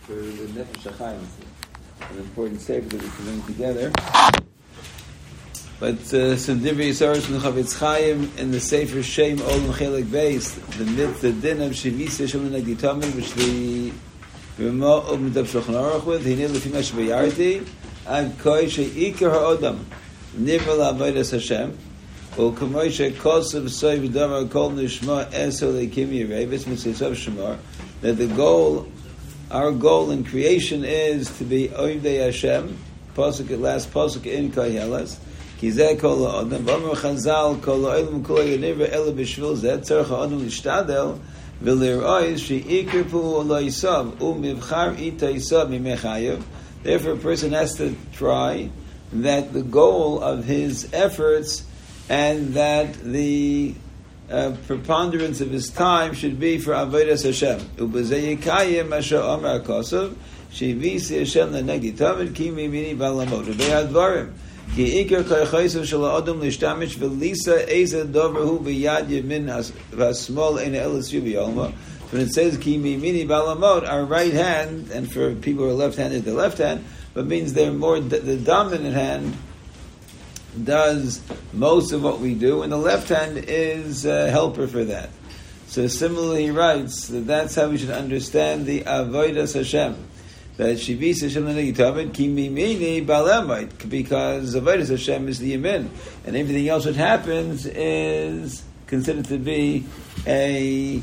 for the Nefesh HaChaim. It's an important sefer that we can bring together. But some Divrei Yisaros from the Chavetz Chaim in the Sefer Shem Olam Chelik Beis, the din of Shivisa Shem Nagdi Tamid, which the Ramah opened up Shulchan Aruch with, Hinei Lefi Mesh B'Yarti, Ad Koi She'ikar HaOdam, Nivra L'Avodas Hashem, O Kamoi She'kosav Soy V'Davar Kol Nishma Eso Leikim Yirei, V'Smitzisav Shemar, that the goal, our goal in creation is to be Oivdei Hashem, last Pasuk in Koheles, Kizeh kol ha'adam, v'omer Chazal kol ha'olam kol ha'yonivra ele b'shvil zeh, tzarech ha'adam l'shtadel, v'lir'oiz she'ikar pu'u lo yisav, u'mivchar ita yisav mimechayev. Therefore, a person has to try that the goal of his efforts and that the preponderance of his time should be for avodas Hashem. U'b'zeh yikayim asher omer ha'kosav, she'visi Hashem l'negdi tamid, ki mimini b'alamot. V'bei hadvarim, Ki ikar kaychaysav shel ha'adam l'shtamish v'lisa eza doverhu b'yad yamin v'asmol ein elis yubi yolma. When it says ki mimini b'alamot, our right hand, and for people who are left-handed, the left hand, but means they're more the dominant hand does most of what we do, and the left hand is a helper for that. So similarly, he writes that that's how we should understand the avodas Hashem. That Shivis Hashem l'negitavid ki mimini balemite, because avodas Hashem is the yamin, and everything else that happens is considered to be a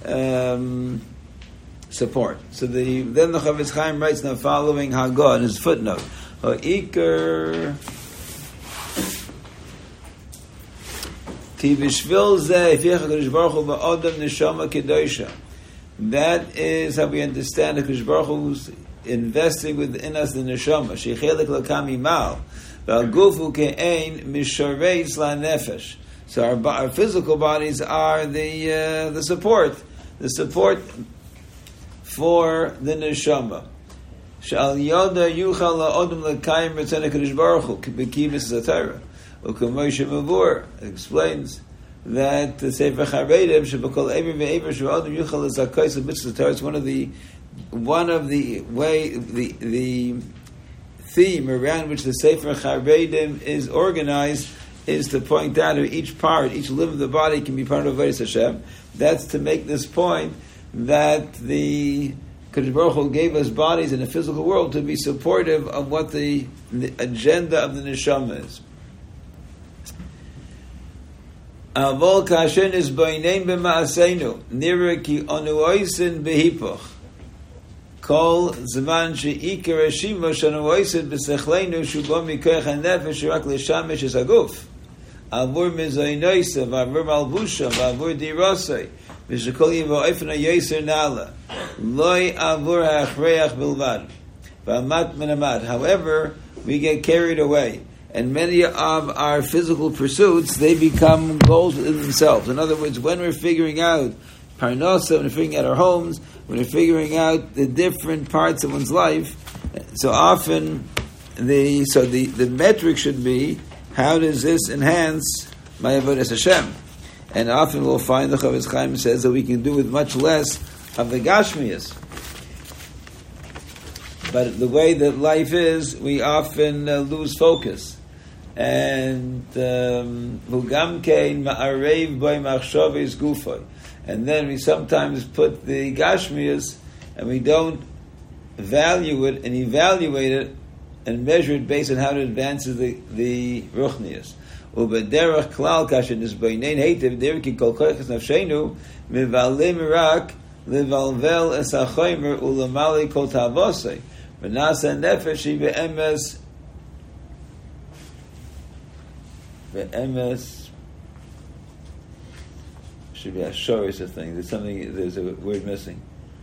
support. So then the Chavetz Chaim writes in the following Hagah in his footnote: Ha'ikar ki b'shvil zeh ifich HaKadosh Baruch Hu ba'odam neshama kedosha. That is how we understand the HaKadosh Baruch Hu's investing within us the neshama. Shechelik lakami mal, v'agufu ke'ein mishareis la'nefesh. So our physical bodies are the support for the neshama. Shal yoda yuchal la'odam l'kayim b'tzene kadosh baruch hu b'kimis zatarah. U'kamosh mavur explains that the Sefer Charedim shebakol ever ve'ever sheba'odam yuchal l'zakais l'mitzvah zatarah. It's one of the theme around which the Sefer Charedim is organized is to point out that each limb of the body can be part of avodas Hashem. That's to make this point that the Kadosh Baruch Hu gave us bodies in the physical world to be supportive of what the agenda of the neshama is. Avol kashen is b'yinein b'ma'aseinu nira ki onu oisin b'hipoch. Kol zman she'ikar hashima shanu oisin b'sechleinu shubo mikoach hanefesh rak l'shamish es haguf. Avur mizoynoisa v'avur malbusha v'avur dirosai v'shekol yivo oifen ha'yoser nala loy avur ha'achreach bilvad v'amat minamat. However, we get carried away, and many of our physical pursuits, they become goals in themselves. In other words, when we're figuring out parnasa, when we're figuring out our homes, when we're figuring out the different parts of one's life, so often the metric should be, how does this enhance my avodas Hashem? And often we'll find the Chavetz Chaim says that we can do with much less of the Gashmias. But the way that life is, we often lose focus. And Hugamkein ma'arev boy machshavis gufay. And then we sometimes put the Gashmias and we don't value it and evaluate it and measure it based on how it advances the Ruchnias. U'bederach klal kashen is b'yinein heitiv derki kol koiches nafshenu mivalim rak levalvel es ha'choymer u'lamali kol ta'avosei v'nasa nefesh hi be'emes should be a shorish thing. There's a word missing.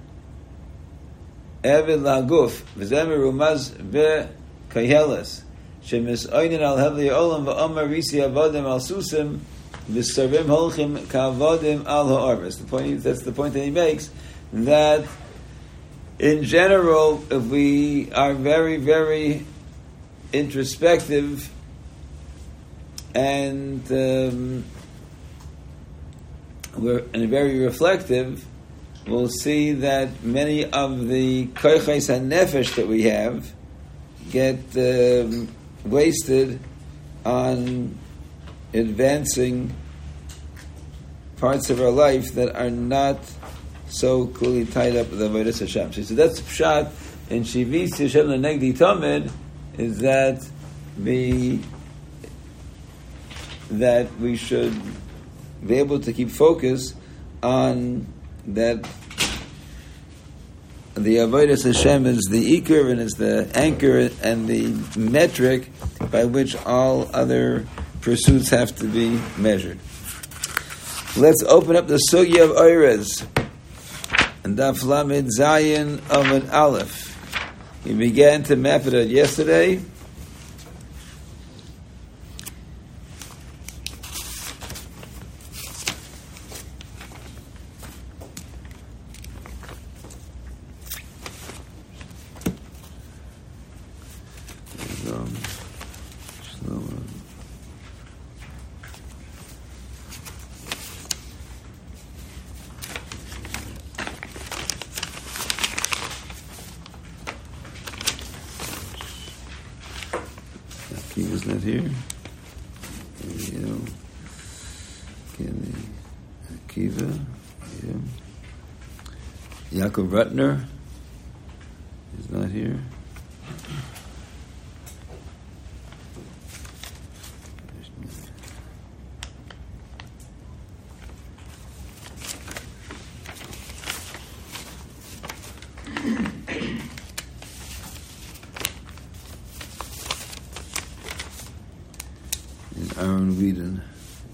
Eved laguf v'zemer rumaz be'kayeles shemis oinin al hevli olam v'omar risi avodim al susim v'sarim holchim ka'avodim al ha'arvis. That's the point that he makes, that in general, if we are very, very introspective and we're very reflective, we'll see that many of the koiches hanefesh that we have get wasted on advancing parts of our life that are not so clearly tied up with Avodas Hashem. So that's the pshat in Shivis Hashem Lenegdi Tamid, is that we should be able to keep focus on that. The Avodas Hashem is the ikar and is the anchor and the metric by which all other pursuits have to be measured. Let's open up the Sugya of Oirez and Daf Lamed Zayin Amud Aleph. We began to map it out yesterday. Akiva's not here. There we go. Akiva. Yeah. Yaakov Rutner is not here. Aaron Whedon.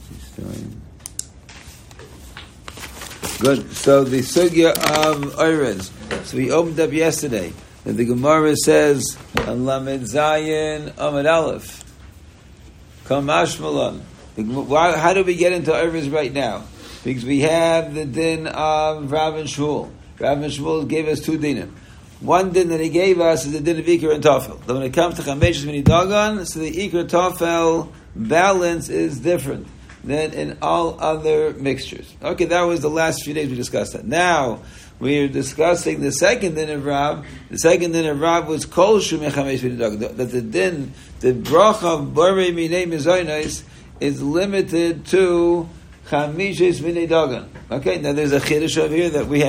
Good. So the sugya of Oirez. So we opened up yesterday that the Gemara says on Lamed Zayin Amud Aleph. Kamash Malon. How do we get into Oirez right now? Because we have the din of Rav and Shmuel. Rav and Shmuel gave us two dinim. One din that he gave us is the din of Iker and Tafel. When it comes to Chameshes Mini Dagan, so the Iker Tafel balance is different than in all other mixtures. Okay, that was the last few days we discussed that. Now we are discussing the second din of Rav. The second din of Rav was Kol Shumei Chameshes Mini Dagan. That the din, the bracha of Borei Minei Mizonos is limited to Chameshes Mini Dagan. Okay, now there's a chiddush over here that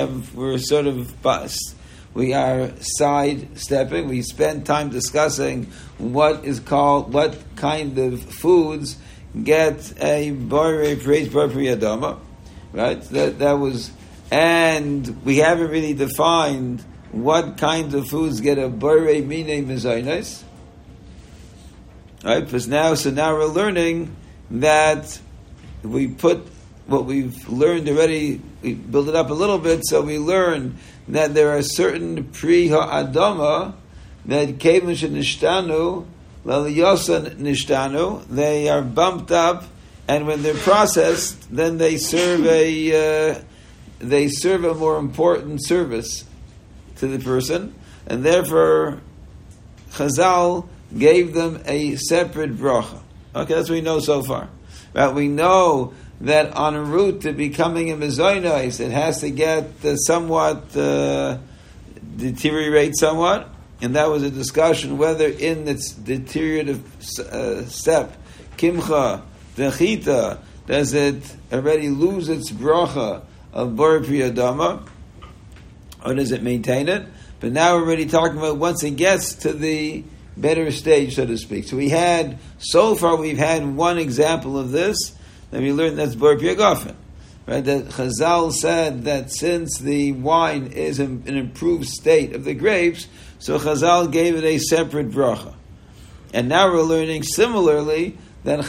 we are sidestepping. We spend time discussing what kind of foods get a borei praise bar priyadama, right? That was, and we haven't really defined what kind of foods get a borei mine mezainis, right? Because now we're learning that we put what we've learned already. We build it up a little bit, so we learn that there are certain pri ha'adama that kevin shenishtanu laliyosan nishtanu. They are bumped up, and when they're processed, then they serve a more important service to the person, and therefore Chazal gave them a separate bracha. Okay, that's what we know so far. Right? We know that on a route to becoming a mezonos, it has to get somewhat deteriorate somewhat, and that was a discussion whether in its deteriorative step, kimcha, dechita, does it already lose its bracha of borei priyadama, or does it maintain it? But now we're already talking about once it gets to the better stage, so to speak. So we've had one example of this. Then we learned that's borei priyagafen, right? That Chazal said that since the wine is in an improved state of the grapes, so Chazal gave it a separate bracha. And now we're learning similarly that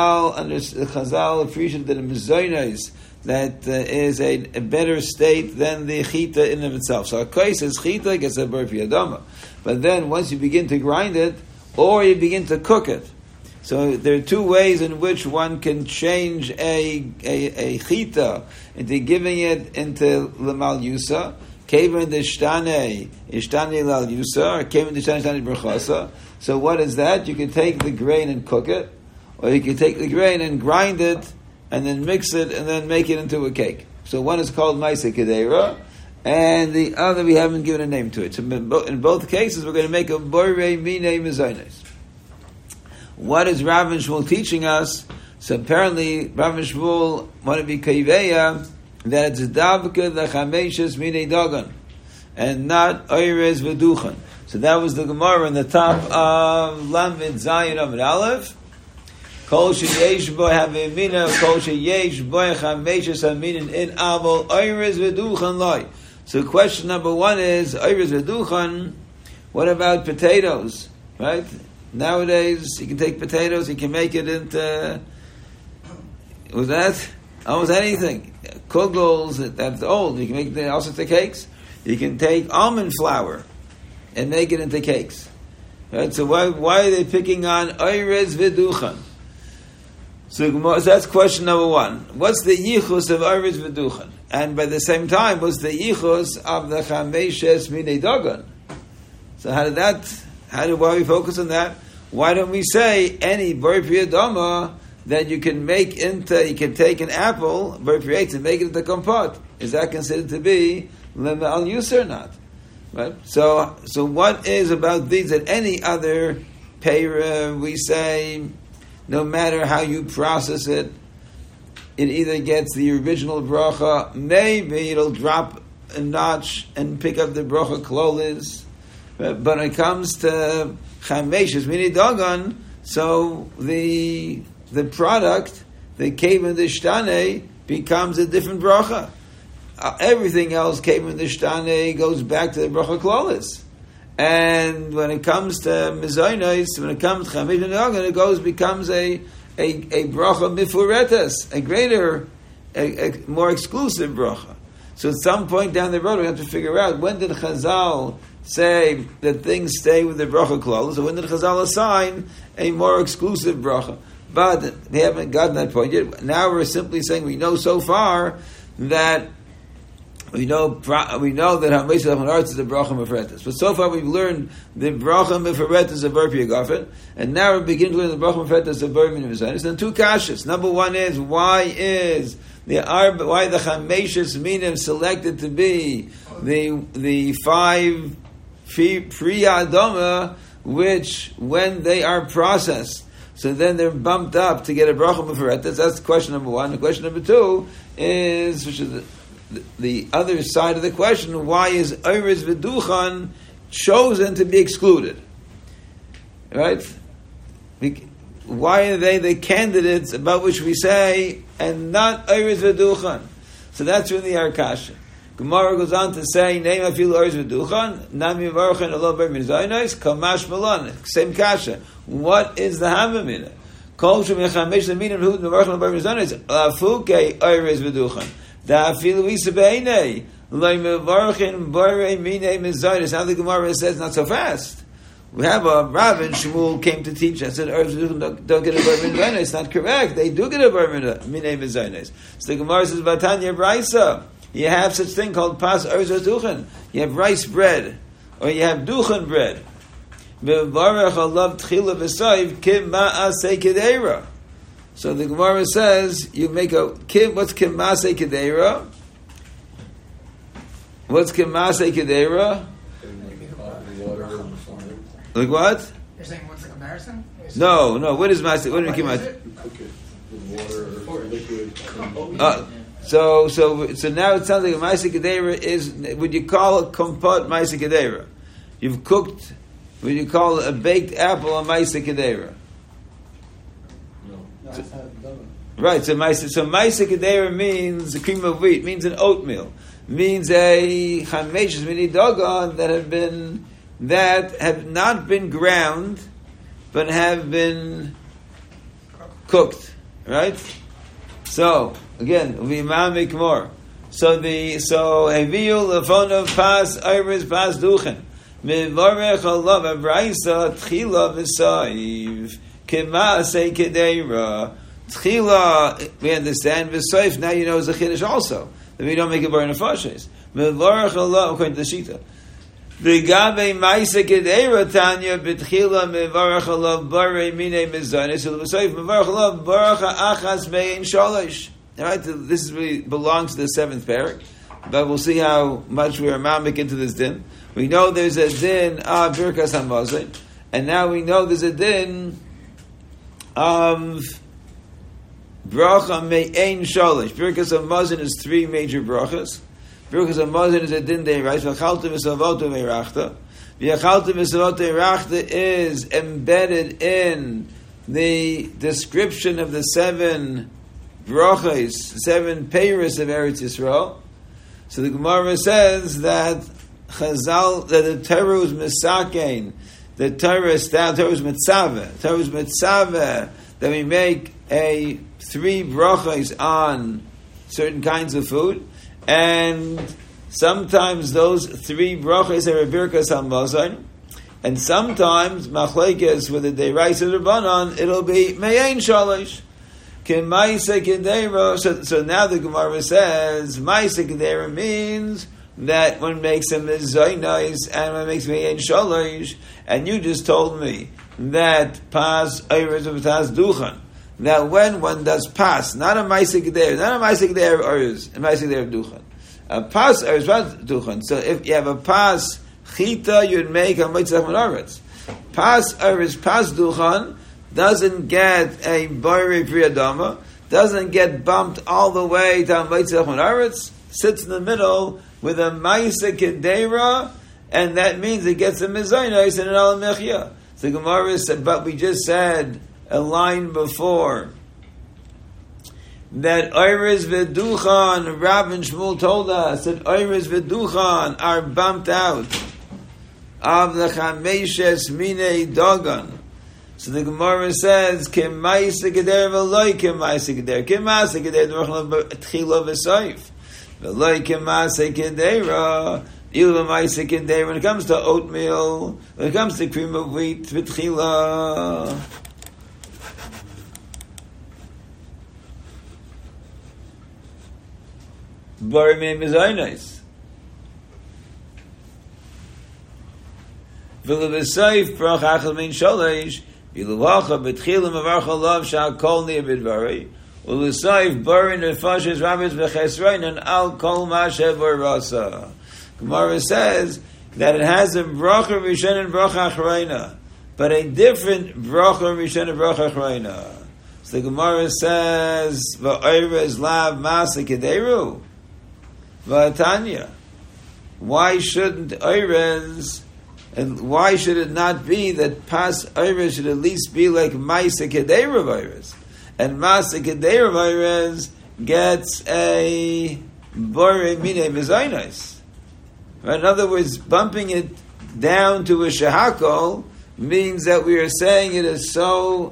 Chazal appreciated that a mezonos that is a better state than the chita in of itself. So a kais is chita gets a borei priyadama, but then once you begin to grind it or you begin to cook it. So there are two ways in which one can change a chita into giving it into l'mal yusa. Kevan d'shtane l'al yusa, or kevan d'shtane brachasa. So what is that? You can take the grain and cook it, or you can take the grain and grind it, and then mix it, and then make it into a cake. So one is called Maisa Kedera, and the other we haven't given a name to it. So in both cases, we're going to make a borei mine mezainis. What is Rav and Shmuel teaching us? So apparently, Rav and Shmuel want to be kaiveya that it's davka the chameshes mine dagan, and not oires v'duchan. So that was the Gemara in the top of Lamed Zayin of Aleph. Kol sheyesh bo havimina, kol sheyesh bo chameshes aminin in avol oires v'duchan loy. So question number one is oires v'duchan. What about potatoes? Right? Nowadays, you can take potatoes, you can make it into, was that? Almost anything. Kugels, that's old. You can make it also into cakes. You can take almond flour and make it into cakes. Right? So why are they picking on oires v'duchan? So that's question number one. What's the yichus of oires v'duchan? And by the same time, what's the yichus of the chameshes minei dagan? So why we focus on that? Why don't we say any bar priyadama that you can take an apple, bar priyat, and make it into compote? Is that considered to be lema al yusr or not? Right? So what is about these that any other payra we say, no matter how you process it, it either gets the original bracha, maybe it'll drop a notch and pick up the bracha klolis. But when it comes to chameshes mini dagan, so the product, the kevin the shtane, becomes a different bracha. Everything else kevin the shtane goes back to the bracha klolis. And when it comes to mezainos, when it comes to chameshes mini dagan, it becomes a bracha mifuretas, a greater, a more exclusive bracha. So at some point down the road, we have to figure out when did Chazal say that things stay with the bracha klal, so when did Chazal assign a more exclusive bracha? But we haven't gotten that point yet. Now we're simply saying we know so far that we know that Hamesha Hamanartz is the bracha mefretes. But so far we've learned the bracha mefretes of Bar Piyagafen, and now we're beginning to learn the bracha mefretes of Bar Minim Zayin. And two kashas. Number one is why the Chameshes Minim selected to be the five Priyadama, which when they are processed, so then they're bumped up to get a bracha mefretes. That's question number one. And question number two is, which is the other side of the question, why is oires v'duchan chosen to be excluded? Right? Why are they the candidates about which we say, and not oires v'duchan? So that's really our kasha. Gemara goes on to say, "Name afil oires v'duchan, nami varchan alo bar mizaynos, kamash malon." Same kasha. What is the hamamina? Kol shemechamesh leminim hu varchan alo bar mizaynos, afuke oires v'duchan. Da afilu isa beinei loy mevarchin barei minei mizaynos. Now the Gemara says not so fast. We have a Rav and Shmuel came to teach us that oires v'duchan don't get a bar mizaynos. It's not correct. They do get a bar minei mizaynos. So the Gemara says, "Vatanya Braisa." You have such thing called pas oires v'duchan. You have rice bread, or you have duchan bread. So the Gemara says you make what's kimase kedera? What's kimase kedera? Like what? You're saying what's the comparison? No. What is masay? What do you mean kimase? Cook it with water or liquid. So now it sounds like a Maisa Kedera is, would you call it kompot Maisa Kedera? You've cooked, would you call a baked apple a Maisa Kedera? No. Right, so Maisa Kedera means a cream of wheat, means an oatmeal, means a chameshes mini dagan that have not been ground, but have been cooked, right? So again, v'imamik more. So heviu lefonav pas oires pas duchen mivarech alav abraisa tchila v'saiv k'maasei kedera tchila. We understand v'saiv. Now you know it's a chiddush also that we don't make it bar nefashes. Mivarech alav according to the shita. V'gabe ma'isa kedera tanya b'tchila mivarech alav barei minei mizanis v'saiv mivarech alav baracha achas mein shalosh. All right, this really belongs to the seventh parak. but we'll see how much we are mamik into this din. We know there's a din of Birkas Hamazon, and now we know there's a din of bracha me'ein shalish. Birkas Hamazon is 3 major brachas. Birkas Hamazon is a din de'oraisa. V'achalta v'savoto ve'rachta. V'achalta v'savoto ve'rachta is embedded in the description of the 7 brachas, 7 peiros of Eretz Yisrael. So the Gemara says that Chazal, that the Torah was misakein, the Torah is mitzaveh, that we make 3 brachas on certain kinds of food, and sometimes those 3 brachas are a birkas hamazon, and sometimes machlekes with the deiraisa rabbanon, it'll be me'ein shalish. So now the Gemara says Ma'aseh Kedera means that one makes a mezainis and one makes me'ein shalish, and you just told me that pas ayres of tas duchan, that when one does pas, not a Ma'aseh Kedera, not a Ma'aseh Kedera ayres, a Ma'aseh Kedera duchan, a pas ayres duchan. So if you have a pas chita, you'd make a mitzvah menaretz. Pas ayres pas duchan doesn't get a Bari Priyadama, doesn't get bumped all the way down Meitzach Menaretz, sits in the middle with a Ma'aseh Kedera, and that means it gets a Mezainos and an Al Mechia. So Gemara said, but we just said a line before that Oires V'Duchan, Rav and Shmuel told us that Oires V'Duchan are bumped out of the Chameshes Minei Dogan. So the Gemara says, "Kim Ma'aseh Kedera v'loy Kim Ma'aseh Kedera. Kim Ma'aseh Kedera d'orchel b'tchila v'soif. V'loy Kim Ma'aseh Kedera. Ilu Ma'aseh Kedera. When it comes to oatmeal, when it comes to cream of wheat, v'tchila." Bari me'im mezainos. V'lo v'soif bracha achal mein shalish. Iluvacha betchilim avarcha love shakol ni'abidvari ulusayif barin nefashes rabbis bechesrein and al kol mashevar rasa. Gemara says that it has a bracha rishon and bracha achrayna, but a different bracha rishon and bracha achrayna. So the Gemara says va'ayres lav masa kederu va'atanya. Why shouldn't ayres? And why should it not be that pas ayres should at least be like Ma'aseh Kedera virus? And Ma'aseh Kedera virus gets a Bore Mine Mezainos. In other words, bumping it down to a Shehakol means that we are saying it is so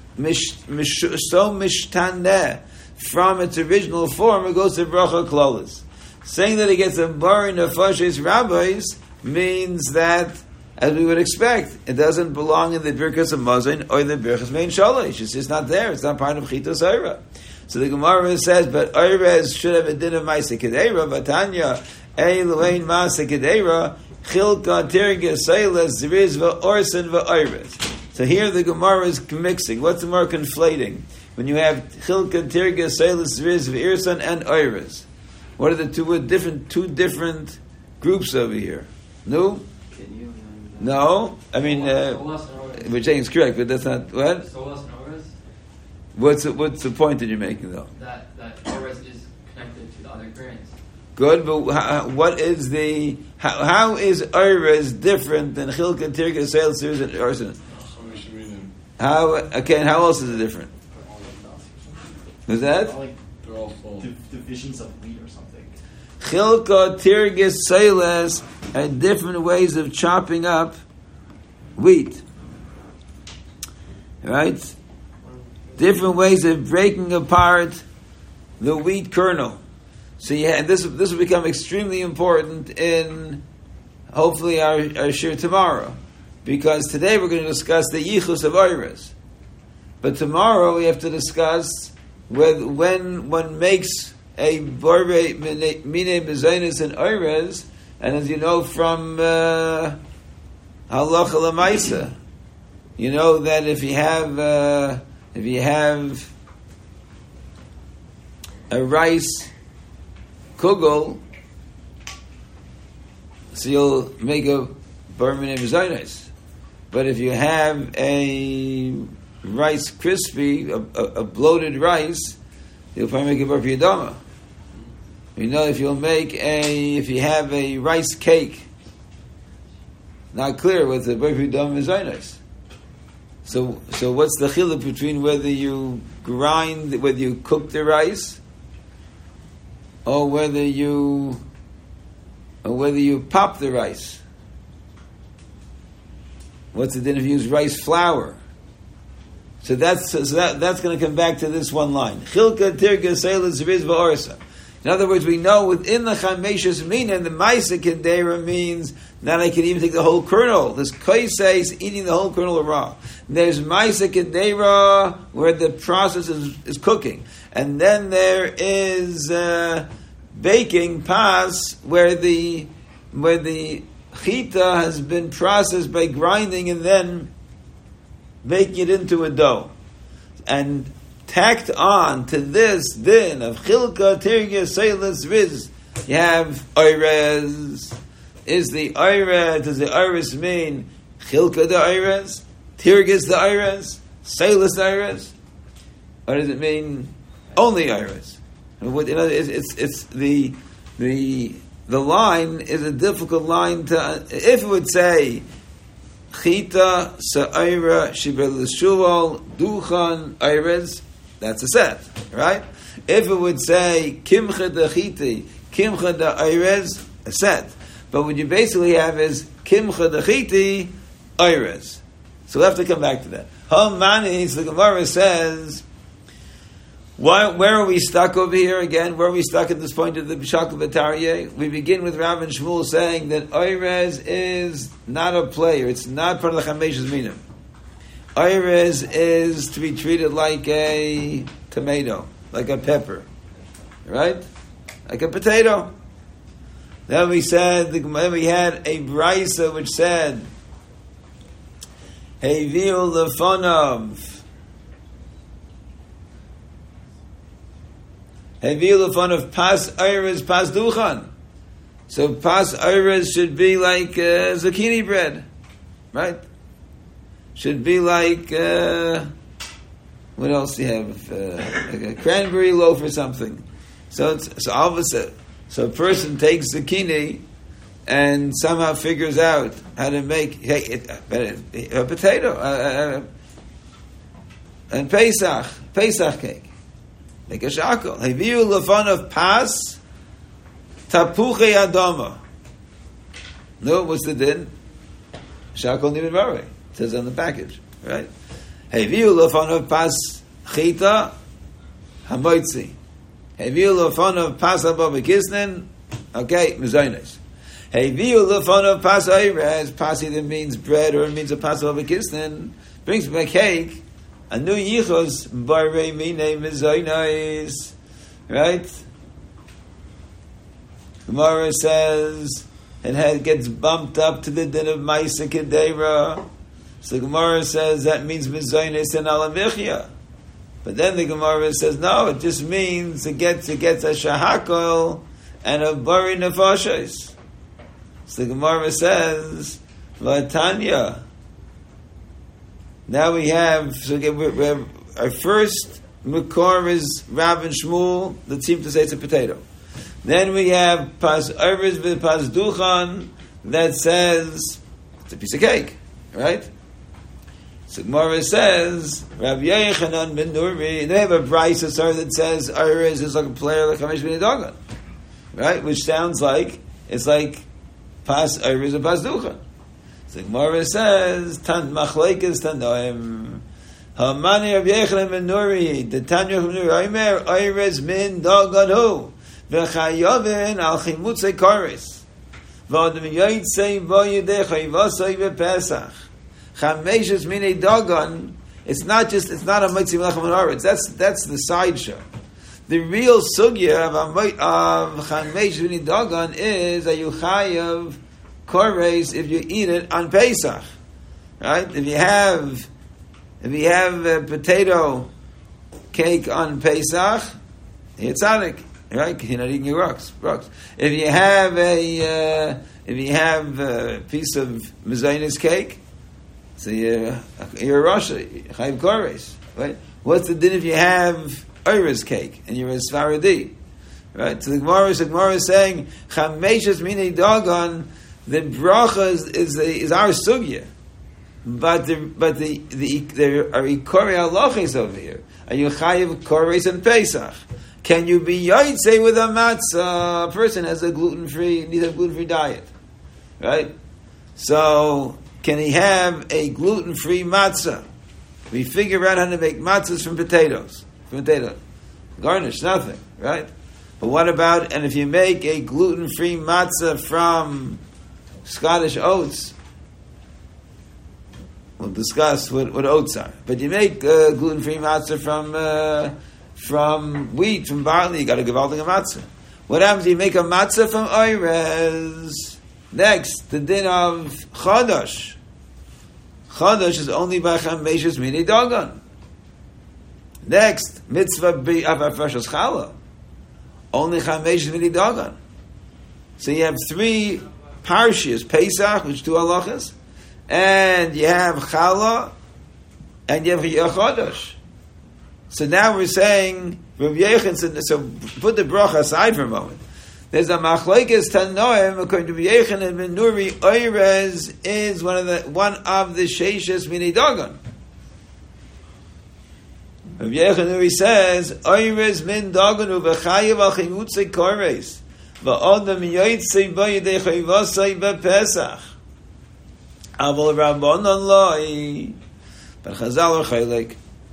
mishtaneh from its original form, it goes to Bracha Klolis. Saying that it gets a Bore Nefashes Rabbis means that, as we would expect, it doesn't belong in the Birkas Hamazon or the Birkas Mein Shalish. It's just not there. It's not part of Chitos Eira. So the Gemara says, but Eires should have a din of Ma'aseh Kedera, but Tanya, Eiluein Ma'aseh Kedera, Chilka Tirges Seiles Zriz V'Orsin V'Eires. So here the Gemara is mixing. What's the more conflating? When you have Chilka Tirges Seiles Zriz V'Irsan and Eires. What are the two different groups over here? No? No, I mean, we're saying it's correct, but that's not what. Solas and What's the point that you're making, though? That Ores is connected to the other grains. Good, but what is the how is Ores different than Chilka, Tirga, Seil, Sirs, and Orson? How else is it different? Is that? They're all full. Divisions of wheat or something. Chilka, Tirga, Seiles are different ways of chopping up wheat. Right? Different ways of breaking apart the wheat kernel. So and this will become extremely important in hopefully our shir tomorrow, because today we're going to discuss the yichus of Eires, but tomorrow we have to discuss when one makes a borei mine mezainis and Eires, and as you know from halacha lemaisa, you know that if you have a rice kugel so you'll make a bar mitzvah mezainis. But if you have a Rice Krispie, a bloated rice, you'll probably make a bar piyadama. You know, if you have a rice cake, not clear what the bar piyadama is nice. So what's the chiluk between whether you cook the rice, or whether you pop the rice? What's the din if you use rice flour? So that's going to come back to this one line. Chilka tirga seilas riz va'orsa. In other words, we know within the chameshus mina, the ma'isa kedera means that I can even take the whole kernel. This koisei is eating the whole kernel raw. There's ma'isa kedera where the process is cooking, and then there is baking pas where the chita has been processed by grinding and then making it into a dough. And tacked on to this din of chilka, tirga, seilas, riz, you have oirez. Does the oirez mean chilka the oirez? Tirgas the oirez? Seilas the oirez? Or does it mean only oirez? It's the line is a difficult line to, if it would say chita, sa'ira, shibel l'shuval, duchan, oirez, that's a set, right? If it would say kimcha de chiti, kimcha de oirez, a set. But what you basically have is kimcha de chiti, oirez. So we'll have to come back to that. Hamanis, the Gemara says, where are we stuck over here again? Where are we stuck at this point of the B'shakal B'tariyeh? We begin with Rav and Shmuel saying that oirez is not a player. It's not part of the Chamesh's Minim. Oirez is to be treated like a tomato, like a pepper, right? Like a potato. Then we had a brisa which said, Heviu lefonav. Heviu lefonav pas oirez pas duchan. So pas oirez should be like zucchini bread, right? Should be like, what else do you have? Like a cranberry loaf or something. So all of a sudden, so a person takes zucchini and somehow figures out how to make a potato, and Pesach cake. Make a shakol. Heviu lefonav pas tapuchei adama. No, what's the din? Shakol nimin varei. Says on the package, right? Heviu lefonav pas chita hamoitzi. Heviu lefonav pas abba kisnin. Okay, mezainis. Heviu lefonav pas oirez. Pas either means bread or it means a pas abba kisnin. Brings me a cake. A new yichos barei mine mezainis. Right? Gemara says it gets bumped up to the din of ma'isa kedera. So the Gemara says that means mezainis and alamichya. But then the Gemara says no, it just means it gets a shahakol and a bari nefashos. So the Gemara says Vatanya. Now we have our first makor is Rav and Shmuel that seem to say it's a potato. Then we have pas oirez with pas duchan that says it's a piece of cake, right? So Gemara says, Rabbi Yochanan ben Nuri, they have a brisa that says oirez is like a player like Chamesh ben Dagan, right? Which sounds like it's like pas oirez or pas duchan. So Gemara says, Tan machlekes tanoim. Hamani Rabbi Yochanan ben Nuri, the Tanya ben Nuri, Omer oirez min dagan hu, v'chayovin al chimutzei koris, v'odem yotzei v'yidei chayvosei v'pesach. Chameshus minei dagan. It's not a mitzi melachem haaretz. That's the sideshow. The real sugya of chameshus minei dagan is that you chayav kores if you eat it on Pesach, right? If you have a potato cake on Pesach, you're tzaddik, right? You're not eating your rocks. If you have if you have a piece of mezainis cake, so you're a Rasha, Chayiv Kores, right? What's the din if you have Irish cake and you're a Svaradi? Right? So the Gemara is saying, Chameshes Minei Dagon, the bracha is our sugya. But there are Ikori halachos over here. Are you Chayiv Kores and Pesach? Can you be Yaitse with a matzah? A person has needs a gluten-free diet. Right? So, can he have a gluten-free matzah? We figure out how to make matzahs from potatoes. Garnish, nothing, right? But what about, and if you make a gluten-free matzah from Scottish oats, we'll discuss what oats are. But you make gluten-free matzah from wheat, from barley, you got to give all the matzah. What happens if you make a matzah from oirez? Next, the din of Chodosh. Chodosh is only by Chameshes Minei Dagon. Next, mitzvah of Afreshas Challah. Only Chameshes Minei Dagon. So you have 3 parshas, Pesach, which 2 halachas, and you have Challah, and you have Chodosh. So now we're saying, Rav Yechon said, so put the bracha aside for a moment. There's a machlokes Tanoim according to Rav Yechon and Ben Nuri. Oirez is one of the sheishes Minei Dagon. Rav Yechon Nuri says Oirez min Dagon uvechayev al chimutze kores va'odam yoytzei b'yidei chayvasei b'Pesach aval Rabbanan loi. But Chazal are chaylik.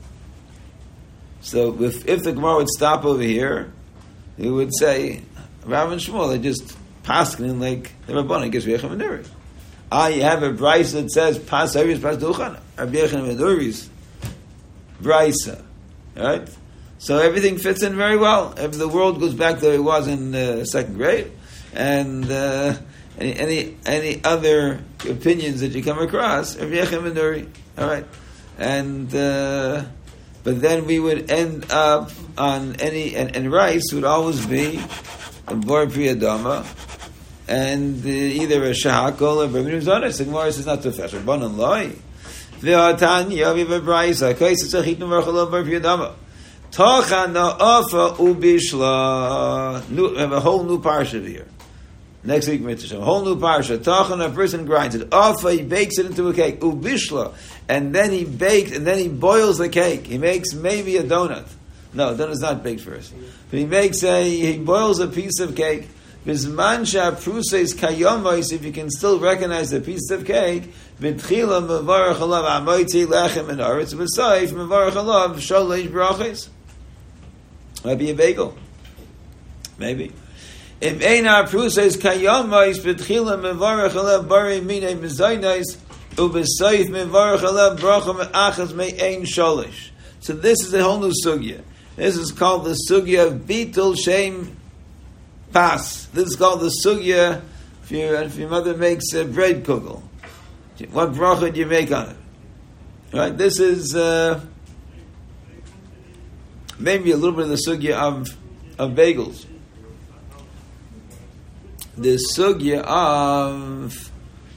So if the Gemara would stop over here, it would say Rav and Shmuel are just paskin like the Rabbanan gets Yechon and Nuri. You have a brisa that says pas Oirez pas Duchan. Rabbi Yechon and Nuri's brisa, right? So everything fits in very well. If the world goes back to where it was in 2nd grade, and any other opinions that you come across, Rabbi Yechon and Nuri, all right, and. But then we would end up on and rice would always be a bar priyadama, and either a shahakol or b'minim zonis. The Gemara says not to fetch a banan loy. V'atan yaviv a brayisa kaisa tzachit nuvarchalov bar priyadama. Tochan na'afa ubishla. We have a whole new parsha here. Next week, mitzvah. A whole new parsha. Tochan, a person grinds it. Afa, he bakes it into a cake. Ubishla. And then he bakes, and then he boils the cake. He makes maybe a donut. No, donut's not baked first. But he boils a piece of cake. Bismansha pruses kayomois, if you can still recognize the piece of cake, b'tchila mevarach alav amoitzi lechem and aretz, b'saif mevarach alav sholish brachos. Might be a bagel. Maybe. If einar pruses kayomois, b'tchila mevarach alav bari minei mezainis, u'b'saif mevarach alav bracha me'achaz me'ein sholish. So this is a whole new sugya. This is called the sugya of bitul shem pas. This is called the sugya if your mother makes a bread kugel. What bracha do you make on it? Right? This is maybe a little bit of the sugya of bagels. The sugya of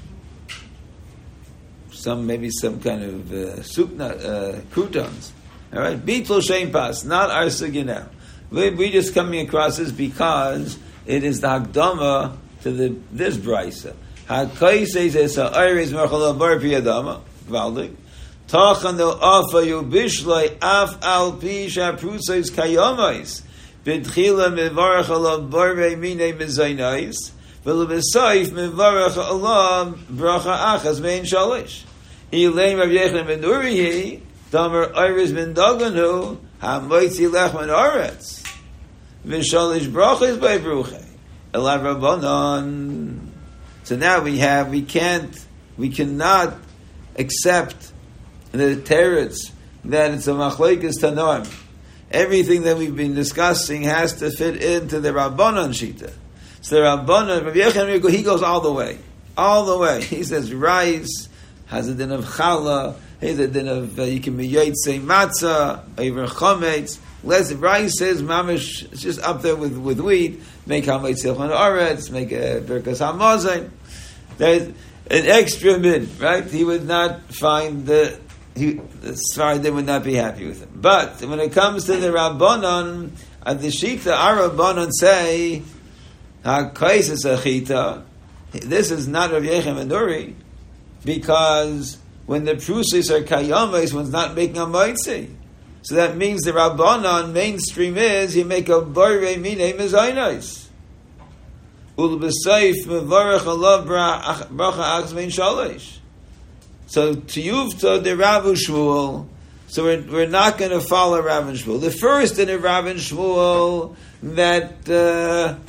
some kind of soup, croutons. All right, bitul shem pas, not our sugya now. We just coming across this because it is the hakdama to this brisa. Hakai says it's a iris merchala bar piyadama valdik. Tachanu afa yubishlei af al pisha prusais kayamais b'tchila mevarach alav bar ve'minei mezaynais v'lebesayif mevarach alav bracha achas mein shalish. Ileim Rav Yechon ben Nuri damer iris ben daganu hamoitzi lechman aretz v'shalish brachas by bruche elav rabbanon. So now we cannot accept the teretz that it's a machlokes tanoim. Everything that we've been discussing has to fit into the rabbanon shita. So the rabbanon, Rav Yechon, he goes all the way. He says rice has a din of challah. Here's a din of you can be yotzei matzah, over chometz. Less rice says mamish. It's just up there with wheat. Make hametz silchan aretz. Make a berkas hamazon. There's an extra min, right? He would not find the Sfardim would not be happy with him. But when it comes to the Rabbanon, at the Shita, our Rabbanon say, HaKais is a Chita. This is not Rav Yechem Nuri, because when the Prusis are Kayamas, one's not making a Moitzi. So that means the Rabbanon mainstream is you make a Borei Minei Mezainos. Ulbesayf Mevarech Allah Bracha Achzvein Shalish. So to Yuvta the Rav Shmuel, so we're not going to follow Rav and Shmuel. The first in the Rav and Shmuel that Iker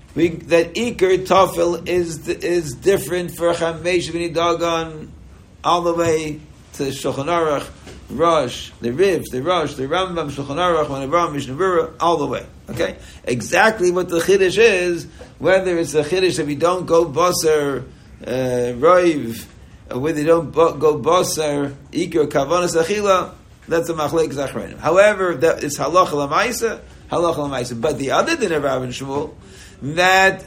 Tafel is different for Chamesh B'nai Dagan all the way to Shulchan Aruch, Rosh, the Riv, the Rosh, the Rambam, Shulchan Aruch, Manavram, Mishnah Berurah, all the way. Okay, exactly what the Chiddush is. Whether it's a Chiddush that we don't go Basar Roiv, whether they don't go Basar Iker Kavanas Achila, that's a Machlek Zachrenim. However, that it's Halacha L'Maisa. But the other din of Rav and Shmuel, that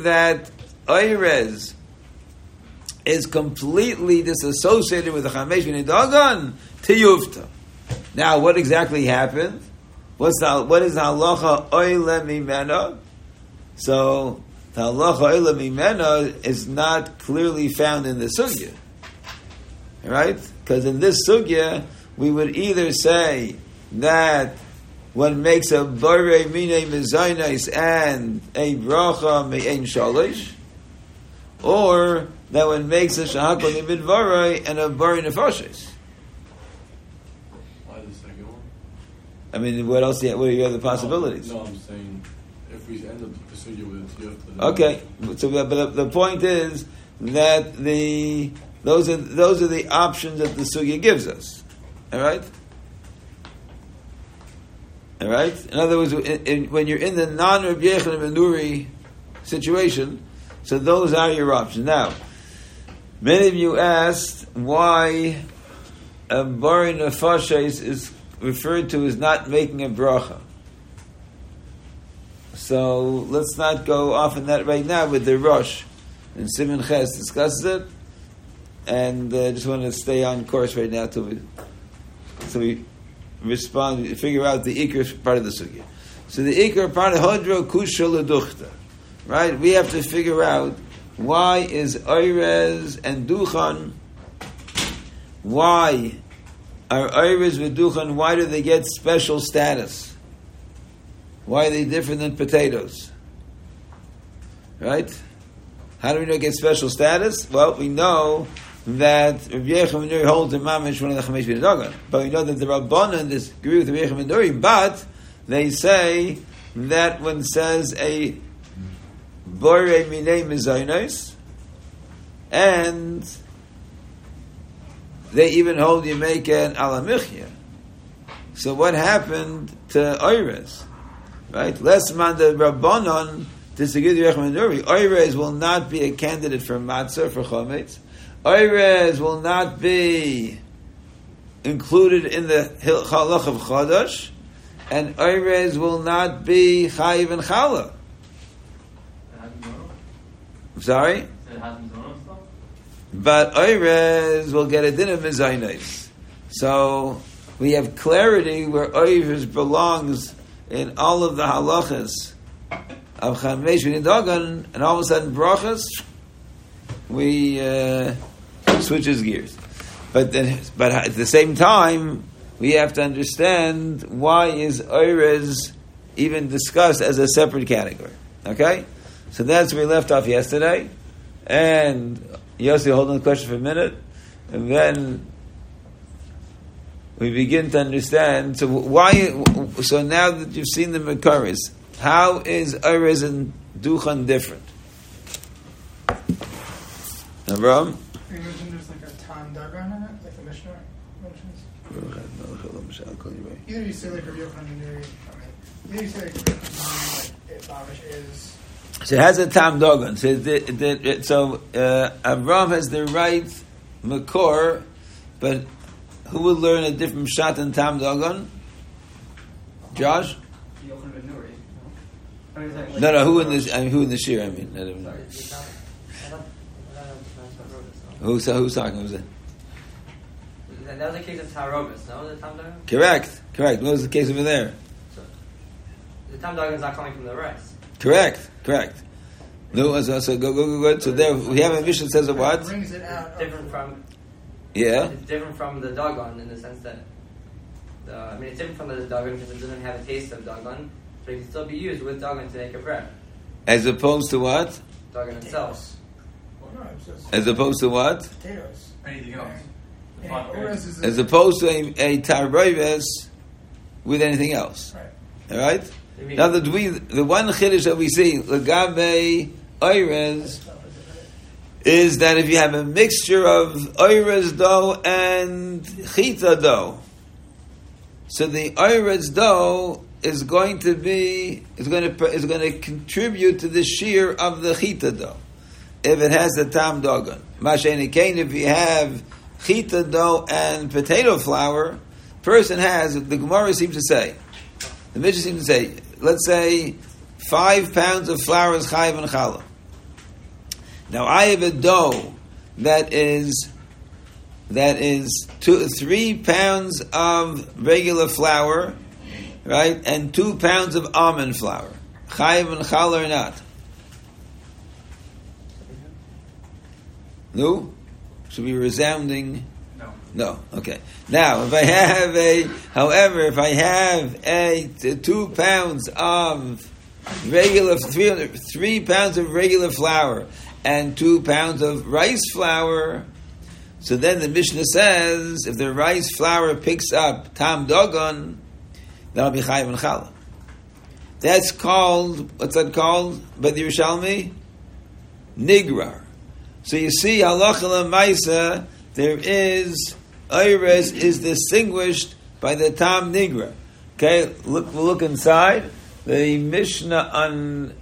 Oirez is completely disassociated with the Chamesh B'nai Dagan to Yufta. Now, what exactly happened? What is the halacha oile mimena? So the halacha oile mimena is not clearly found in the sugya, right? Because in this sugya we would either say that one makes a borei minei mezainis and a bracha me'ein shalish, or that one makes a shahakol nimidvarei and a borei nefashis. I mean, what else? What are your other possibilities? No, I'm saying if we end up the sugya with it, okay. So, but the point is that those are the options that the sugya gives us. All right. In other words, when you're in the non-Rabbi Yochanan Nuri situation, so those are your options. Now, many of you asked why a bari nefashos is referred to as not making a bracha. So let's not go off on that right now, with the Rosh and Simon Ches discusses it, and just want to stay on course right now so we respond, figure out the Iker part of the sugya. So the Iker part of Hodro Kusha Leduchta, right? We have to figure out why is Oirez and Duchan, why are Oirez with Duchan, why do they get special status? Why are they different than potatoes? Right? How do we know they get special status? Well, we know that Rabbi Yechim Nuri holds the mamish one of the Chamesh B'nai Dagan, but we know that the Rabbanan disagree with Rabbi Yechim Nuri, but they say that when it says a borei minei mezainos, and they even hold you make an alamichya. So what happened to Oirez? Right? Less man the Rabbanon disagree with Rabbi Yechim Nuri. Oirez will not be a candidate for matzah, for chometz. Oirez will not be included in the halach of Chodesh, and Oirez will not be chayiv and chala. I'm sorry? But Oirez will get a din of mezainos. So we have clarity where Oirez belongs in all of the halachas of Chamesh B'nai Dagan, and all of a sudden brachas, we switches gears. But at the same time, we have to understand why is Oirez even discussed as a separate category. Okay? So that's where we left off yesterday. And Yossi, hold on the question for a minute. And then we begin to understand. So now that you've seen the Mekaris, how is Oirez and Duchan different? Abraham? You mentioned there's like a Tan Dagan in it, like the Mishnah mentions. Either you say like Rabbi Yochanan Nuri, either you say like Rabbi Yochanan Nuri, like Babish is. So it has a Tam Dagan. So Abraham has the right Makor, but who will learn a different shot than Tam Dagan? Josh? Yochanan Nuri. No, who in the shir? I mean, Sorry, Who's talking? Who's it? That was the case of Tarobis, no? The Tam Dagon? Correct. What was the case over there? So, the Tam Dagon is not coming from the rice. Correct. No, so go. So there we have a mission that says It what? brings it out. Different from... Yeah. It's different from the Dagon in the sense that... it's different from the Dagon because it doesn't have a taste of Dagon, but it can still be used with Dagon to make a bread. As opposed to what? Dagon itself. Well, no, it's just As opposed to what? potatoes. Anything else? The Yeah, pot Ores bread. is As opposed to a tarboives with anything else. Right. All right. Now the one chiddush that we see legabe oires is that if you have a mixture of oires dough and chita dough, so the oires dough is going to contribute to the shear of the chita dough if it has the tam dogon. Masheni kain, if you have chita dough and potato flour, person has, the Gemara seems to say, the Mishnah seems to say, let's say 5 pounds of flour is chayiv and challah. Now I have a dough that is 3 pounds of regular flour, right, and 2 pounds of almond flour. Chayiv and challah or not? No? Should be resounding. No. Okay. Now, if I have if I have 2 pounds of regular 3 pounds of regular flour and 2 pounds of rice flour, so then the Mishnah says if the rice flour picks up tam dogon, that'll be chayiv and challah. That's called, what's that called by the Yerushalmi? Nigrar. So you see, halacha l'maisa, there is Oires is distinguished by the tam nigra. Okay, we'll look inside the Mishnah on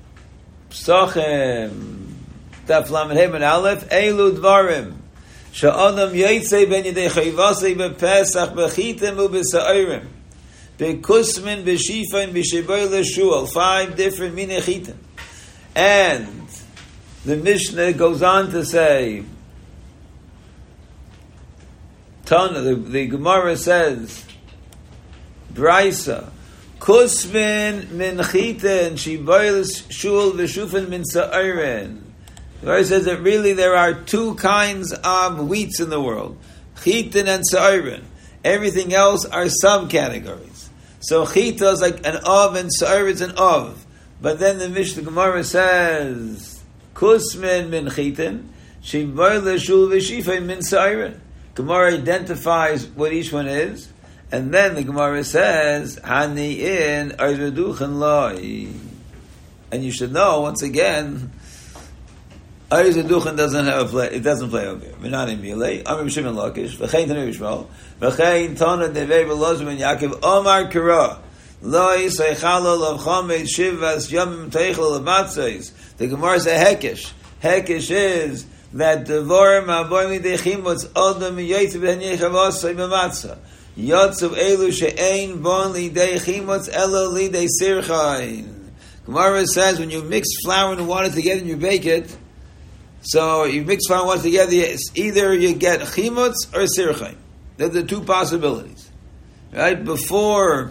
Psachim Daf Lamed Hey Ben Aleph Elu Dvarim Sha'adam Yitzei Ben Yedei Chayvasei BePesach Bechitem UBeSa'orim BeKusmin BeShifaim BeShiboy LeShual 5 different minechitim, and the Mishnah goes on to say. The Gemara says, Braisa, Kusmin min chitin, shiboilis shul v'shufin min sa'orin. The Gemara says that really there are 2 kinds of wheats in the world, chitin and sa'orin. Everything else are subcategories. So chita is like an of and sa'or is an of. But then the Mishnah Gemara says, Kusmin min chitin, shiboilis shul v'shifin min sa'orin. Gemara identifies what each one is, and then the Gemara says, "Hani in Ayzaduchen Loi," and you should know once again, Ayzaduchen doesn't have a play. It doesn't play over. V'nani milei Amar Shimon Lakish v'chein Tanur Yishmael v'chein Tana Devei Belozim and Yaakov Omar Kira Loi Seichalo Lavchamed Shivas Yamim Teichel Lamatzos. The Gemara says Hekesh. Hekesh is that devorim aboyim dechimutz adam yitz ben yechavasay b'matzah yotzav elu she'ein bon lidei chimutz elo lidei sirchain. Gemara says when you mix flour and water together and you bake it, so you mix flour and water together, it's either you get chimutz or sirchain. They're the 2 possibilities. Right before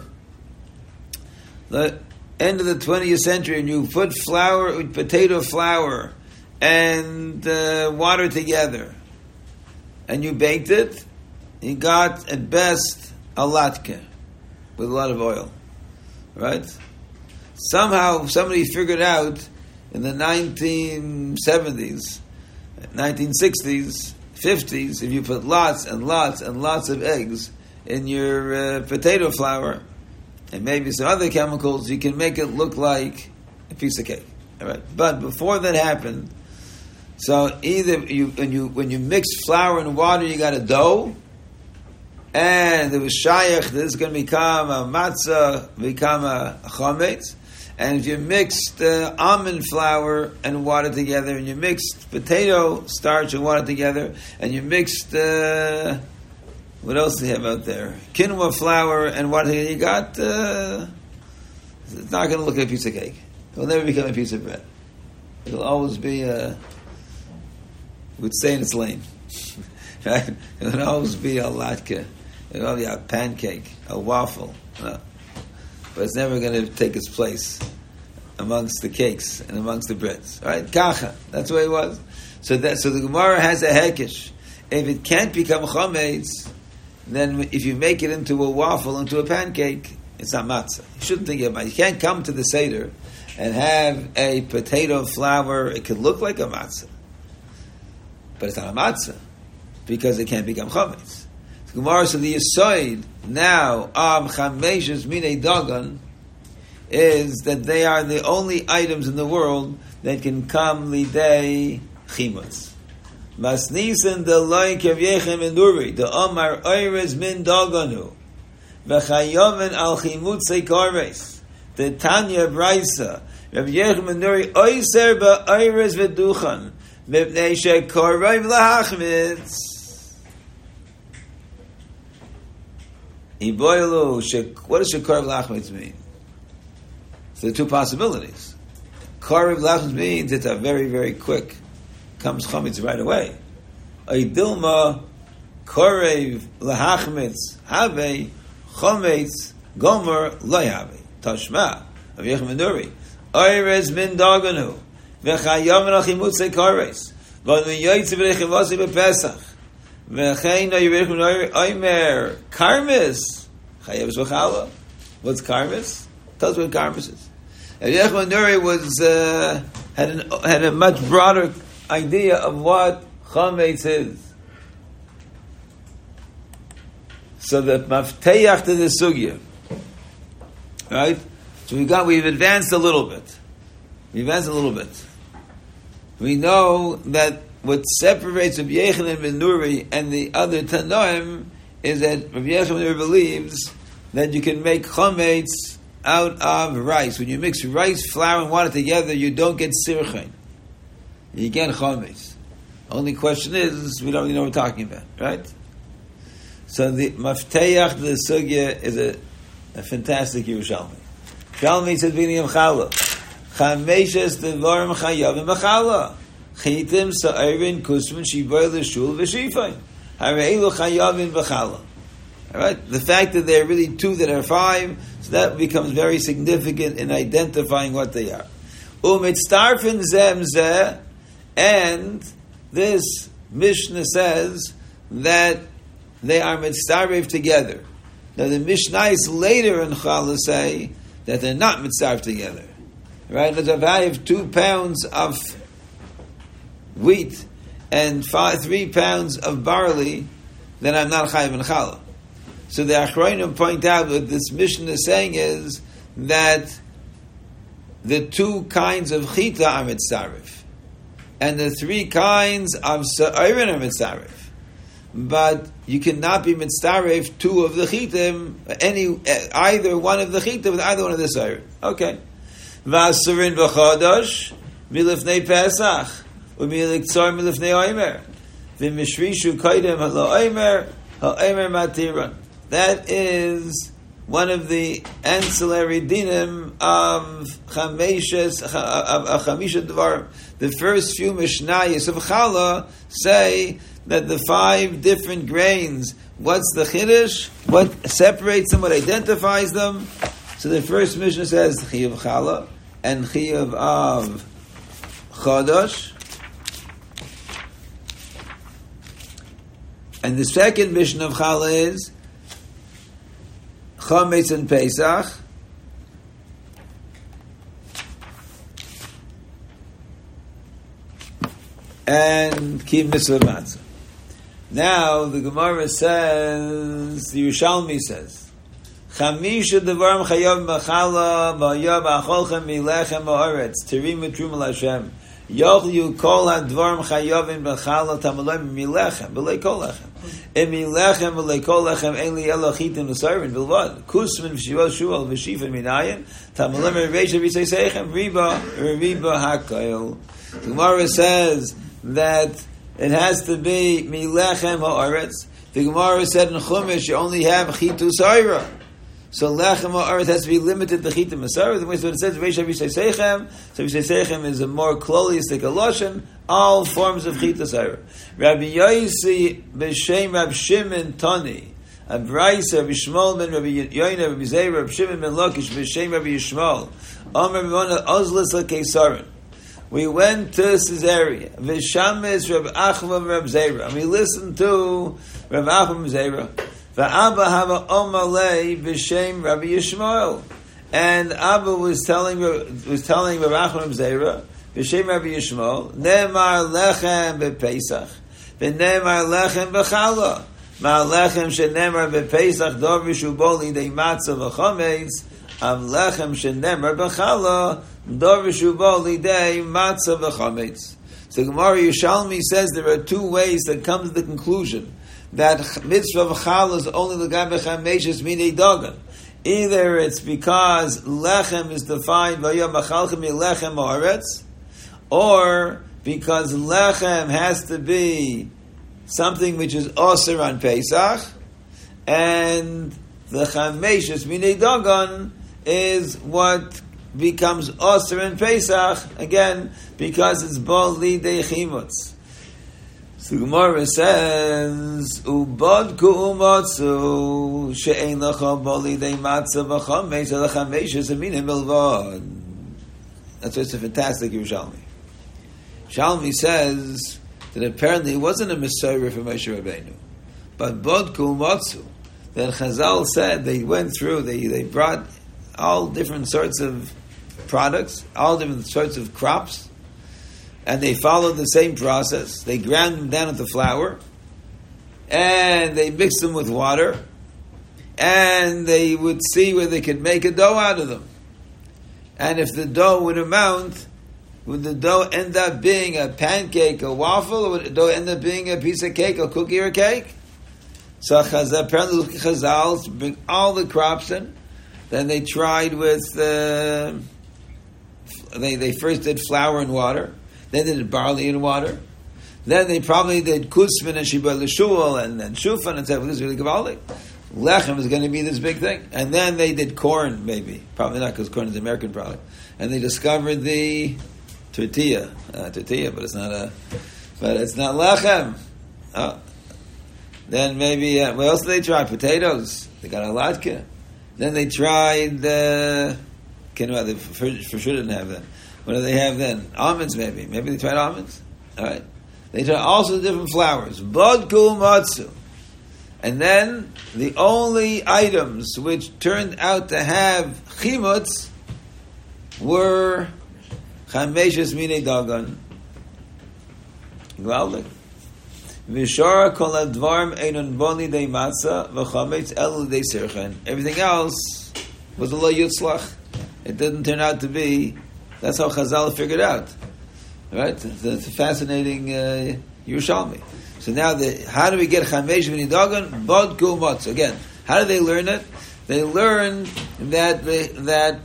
the end of the 20th century, and you put flour, potato flour, and water together, and you baked it, you got at best a latke with a lot of oil, right? Somehow somebody figured out in the 1970s, 1960s, 50s, if you put lots and lots and lots of eggs in your potato flour and maybe some other chemicals, you can make it look like a piece of cake. All right, but before that happened, so either when you mix flour and water, you got a dough, and it was shayach. This is going to become a matzah, become a chametz. And if you mixed almond flour and water together, and you mixed potato starch and water together, and you mixed what else do you have out there? Quinoa flour and water together, you got it's not going to look like a piece of cake. It will never become a piece of bread. It'll always be would stay in its lane. Right? It would always be a latke, it would always be a pancake, a waffle. No. But it's never going to take its place amongst the cakes and amongst the breads. Right? Kacha. That's what it was. So the Gemara has a hekesh. If it can't become chametz, then if you make it into a waffle, into a pancake, it's not matzah. You shouldn't think about it. You can't come to the Seder and have a potato flour. It could look like a matzah, but it's not a matzah because it can't become chametz. The Gemara said the yisoid now of chameshes minei dagan is that they are the only items in the world that can come lidei chimutz. Masnisen de loy kevyechem enuri the omar oires min daganu v'chayoven al chimutz seikares the Tanya Brisa Rabbi Yechem enuri oiser ba oires v'duchan mipnei shekorov lahachmitz iboilu. What does shekorov lahachmitz mean? So there are two possibilities. Korov lahachmitz means it's a very, very quick. Comes chametz right away. Dilma korev lahachmitz have chametz gomer loyave tashma aviyachem enuri oires min daganu v'chayav nachimutz sekores v'nu yoytze v'rechivasi b'pesach v'chein ayirich menori oimer karmis chayav zv'chala. What's karmis? Tell us what karmis is. Aviyachem enuri was had a much broader idea of what chametz is. So the mafteach to the sugya, right? So we've advanced a little bit. We know that what separates Rabbi Yochanan ben Nuri and the other Tanoim is that Rabbi Yochanan ben Nuri believes that you can make chametz out of rice. When you mix rice, flour, and water together, you don't get sirchain. You get chametz. Only question is, we don't really know what we're talking about, right? So the mafteach, the sugya, is a fantastic Yerushalmi. Yerushalmi says, "V'niyam chala, chameshes devarim chayavim b'chala, chitim sa'arin kusman shiboy l'shul v'shifay, hareilu chayavim b'chala." All right, the fact that there are really two that are five, so that becomes very significant in identifying what they are. Umitztarfin zem zeh. And this Mishnah says that they are mitzaref together. Now the Mishnayos later in Chala say that they're not mitzaref together. Right? If I have 2 pounds of wheat and 3 pounds of barley, then I'm not chayiv in Chala. So the Achronim point out that this Mishnah is saying is that the 2 kinds of chita are mitzaref. And the 3 kinds of sa'irin are mitzaref. But you cannot be mitzaref 2 of the chitim, either one of the chitim with either one of the sa'irin. Okay. V'asurin v'chodosh, milifnei Pesach, u'miliktzor milifnei oimer, v'mishrishu koidem ha'lo oimer, ha'oimer matiran. That is one of the ancillary dinim of chamisha dvarim. The first few Mishnayos of Chala say that the 5 different grains, what's the chiddush? What separates them? What identifies them? So the first Mishnah says chiyuv Chala and chiyuv of Chodosh. And the second Mishnah of Chala is chametz and Pesach. And Kiv Mitzvah Matzah. Now the Gemara says, the Yerushalmi says, Chamisha devarim chayav machala v'hayav acholchem milechem ha'aretz tirim v'trum l'Hashem yochlu kol hadvarim chayavim b'chala tamalim milechem v'lei kol lechem milechem v'lei kol lechem ein li elo chitim v'sarvin v'lvad kusmin v'shivol shuol v'shifin minayin tamalim v'reisha v'seisechem riba hakayil. The Gemara says that it has to be milechem ha'aretz. The Gemara said in Chumash you only have chitu saira. So lechem ha'aretz has to be limited to chita masara. The way so it says Reish Avishai Seichem. So Avishai Seichem is a more klolistic aloshen. All forms of chita masara. Rabbi Yosi b'shem Rab Shimon Tani. Abraisa Rabbi Shmuel ben Rabbi Yoina Rabbi Zeir Rabbi Shimon ben Lakish b'shem Rabbi Yishmael. Amar Rabbi Ozlis LaKeisarin. We went to Caesarea. V'shamis Rabbi Achva ben Rabbi Zeira. And we listened to Rabbi Achva ben Zeira. V'Abba hava omalei b'shem Rabbi Yishmael. And Abba was telling Rabbi Achva ben Zeira b'shem Rabbi Yishmael. Ne'mar lechem b'Pesach. V'ne'mar lechem b'chala. Ma'alechem shenemar b'Pesach dov v'shubol lidei matzah v'chometz av lechem shenemar b'chala dov v'shubol lidei matzah v'chometz. So Gemara Yerushalmi says there are two ways that come to the conclusion that mitzvah v'chala is only l'gam b'chameshes minei dagan. Either it's because lechem is defined v'yom achalchem lechem haaretz, or because lechem has to be something which is osir on Pesach, and the chameshes minei dagan is what becomes osir in Pesach, again, because it's bo lidei chimutz. So Gemara says, Ubadku umatzu she'ein lecha bo lidei matzah v'chamesh l'chameshes aminim bilvad. That's why it's a fantastic Yerushalmi. Yerushalmi says that apparently it wasn't a Messiah for Moshe Rabbeinu, but Bodku Matzu, that Chazal said they went through, they brought all different sorts of products, all different sorts of crops, and they followed the same process. They ground them down into flour, and they mixed them with water, and they would see where they could make a dough out of them. And if the dough would amount, would the dough end up being a pancake, a waffle, or would the dough end up being a piece of cake, a cookie, or a cake? So apparently Chazal bring all the crops in. Then they tried with, they first did flour and water. Then they did barley and water. Then they probably did kusman and shibah l'shul and shufan and said, well, this is really gavaldik. Lechem is going to be this big thing. And then they did corn, maybe. Probably not, because corn is an American product. And they discovered the tortilla, but it's not lechem. Then maybe, what else did they try? Potatoes. They got a latke. Then they tried, for sure didn't have that. What do they have then? Almonds, maybe. Maybe they tried almonds. All right. They tried also different flours. Bodku matzu. And then the only items which turned out to have chimutz were chameshes minei dagan. Gewaldig. V'shara kol advarim einon boni dei matzah v'chametz elu dei sirchen. Everything else was a lo yutzlach. It didn't turn out to be. That's how Chazal figured out. Right? It's a fascinating Yerushalmi. So now, how do we get chamesh minei dagan? Bodku matzah. Again, how do they learn it? They learn that the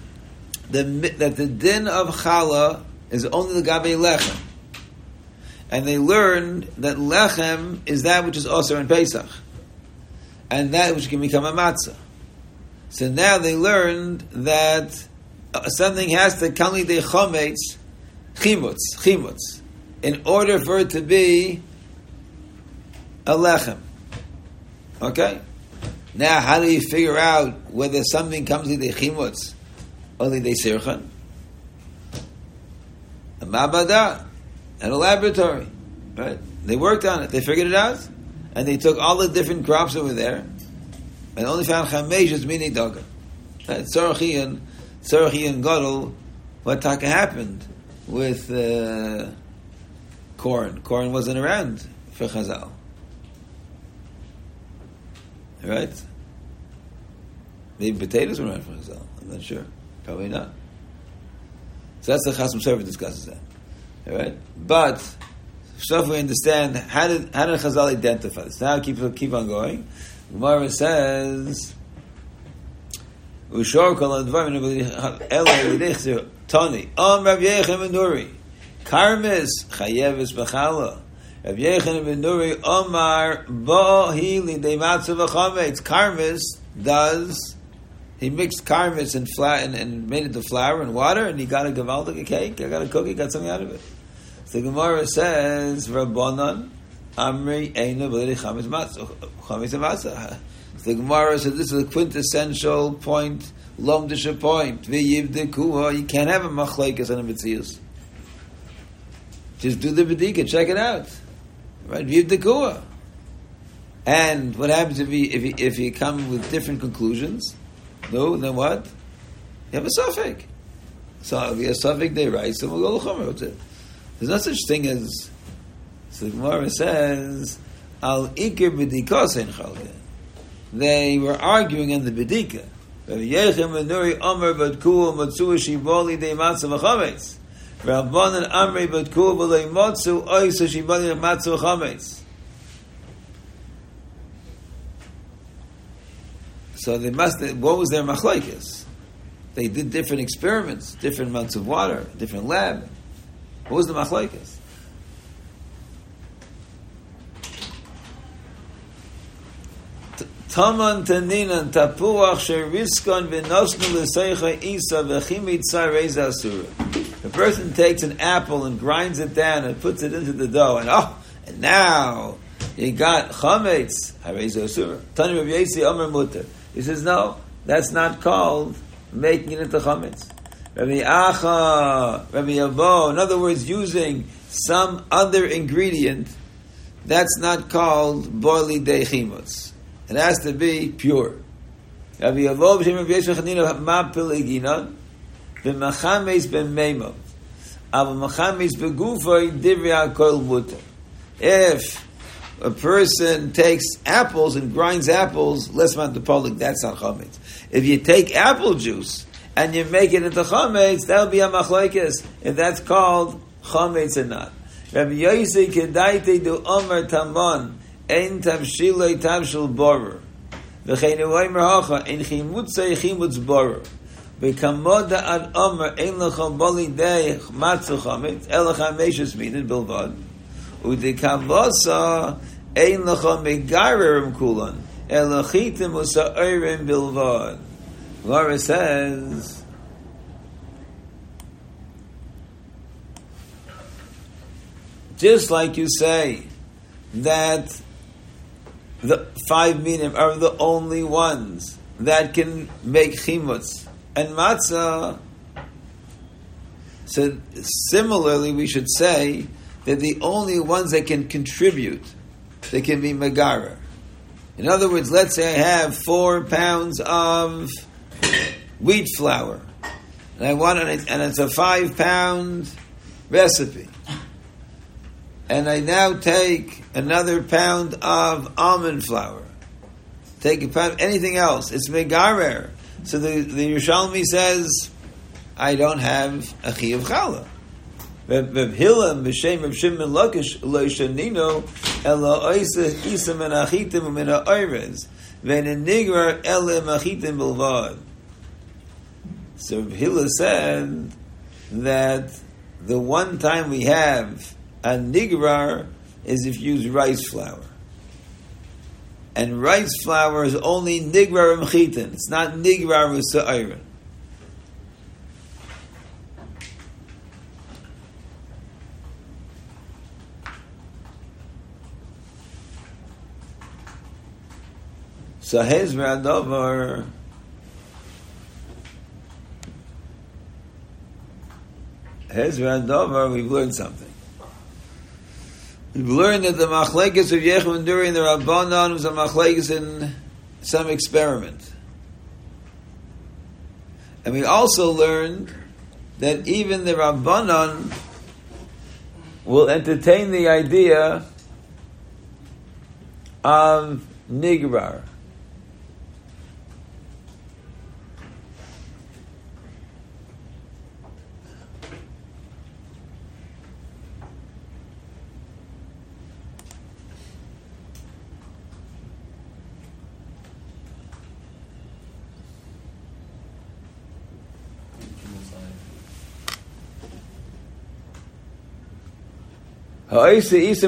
din of challah is only the gabe lechem, and they learned that lechem is that which is osir in Pesach, and that which can become a matzah. So now they learned that something has to come lidei chometz chimutz, in order for it to be a lechem. Okay? Now, how do you figure out whether something comes lidei chimutz or lidei sirchen? A ma'abada, and a laboratory. Right? They worked on it. They figured it out, and they took all the different crops over there, and only found chameshes minei dagan. Tzarachi and Gadol, what taka happened with corn? Corn wasn't around for Chazal. Right? Maybe potatoes were around for Chazal. I'm not sure. Probably not. So that's the Chasam Sofer discusses that. All right? But so if we understand, how did Chazal identify this? Now keep on going. Gemara says, Ushor kol advarim elei lichzir tani Rav Yechon ben Nuri karmis chayeves b'chala. Rav Yechon ben Nuri Omar bo hi lidei matzah v'chametz. Karmis does He mixed karmitz and flour and made it to flour and water, and he got a gavaldik, a cake. I got a cookie, got something out of it. So the Gemara says, Rabbanan Amri Eina B'Lei Chametz Matzah. The Gemara said this is a quintessential point, lomdisha point. V'yivdekuha, you can't have a machlekes and a mitzius. Just do the bedika, check it out, right? V'yivdekuha. And what happens if you come with different conclusions? No, then what? You have a suffix. So if you have a suffix, they write. So we'll go l'chomer. There's no such thing as. So the Gemara says, "Al ikir b'dikos ein chalke." They were arguing in the bedika. Yechem v'nuri omer b'dku matzu shiboli de matzu v'chametz. Rabbanan amri b'dku v'lei matzu oisa shiboli de matzu v'chametz. So they must. What was their machlokes? They did different experiments, different amounts of water, different lab. What was the machlokes? Taman taninan tapuach sheriskon v'nosnu l'seicha isa v'chimit tzarei asura. The person takes an apple and grinds it down and puts it into the dough, and now you got chametz harei asura. Tani Rav Yossi Omer muter. He says no, that's not called making it into chametz. Rabbi Acha, Rabbi Yavo, in other words, using some other ingredient, that's not called boili de chimutz. It has to be pure. Rabbi Yavo b'shem Rabbi Yosef Chanina ma peliginon v'machames ben meimot aber machames begufay divrei hakol muter. If a person takes apples and grinds apples, less man to polik, that's not chametz. If you take apple juice and you make it into chametz, that'll be a machlokes if that's called chametz or not. Rabbi Yosef kedaite do omer tamon ein tavshilei tavshil borer v'chein u'omer hacha ein chimutzei chimutz borer v'kamoda ad omer ein lecha boli dei matzu chametz elecha meishes minin bilvad u'dekavosa ein lecha megarerim kulan elechitim usa'orim bilvad. Laura says, just like you say that the 5 minim are the only ones that can make chimutz and matzah, so similarly we should say that the only ones that can contribute, they can be megarer. In other words, let's say I have 4 pounds of wheat flour, and I want it, and it's a 5-pound recipe, and I now take another pound of almond flour, take a pound, anything else, it's megarer. So the Yerushalmi says, I don't have a chi of challah. V'hilam b'shem of Shimon Lakish lo shanino ela oisa isa min achitim min ha'oirez v'nenigrar ele machitim bilvad. So Hillel said that the one time we have a nigrar is if you use rice flour. And rice flour is only nigrar m'chitin. It's not nigrar v'sa'ayrin. So Hezra Dover we've learned something. We've learned that the machlekes of Yechem and Duri and the Rabbanan was a machlekes in some experiment. And we also learned that even the Rabbanan will entertain the idea of nigrar. If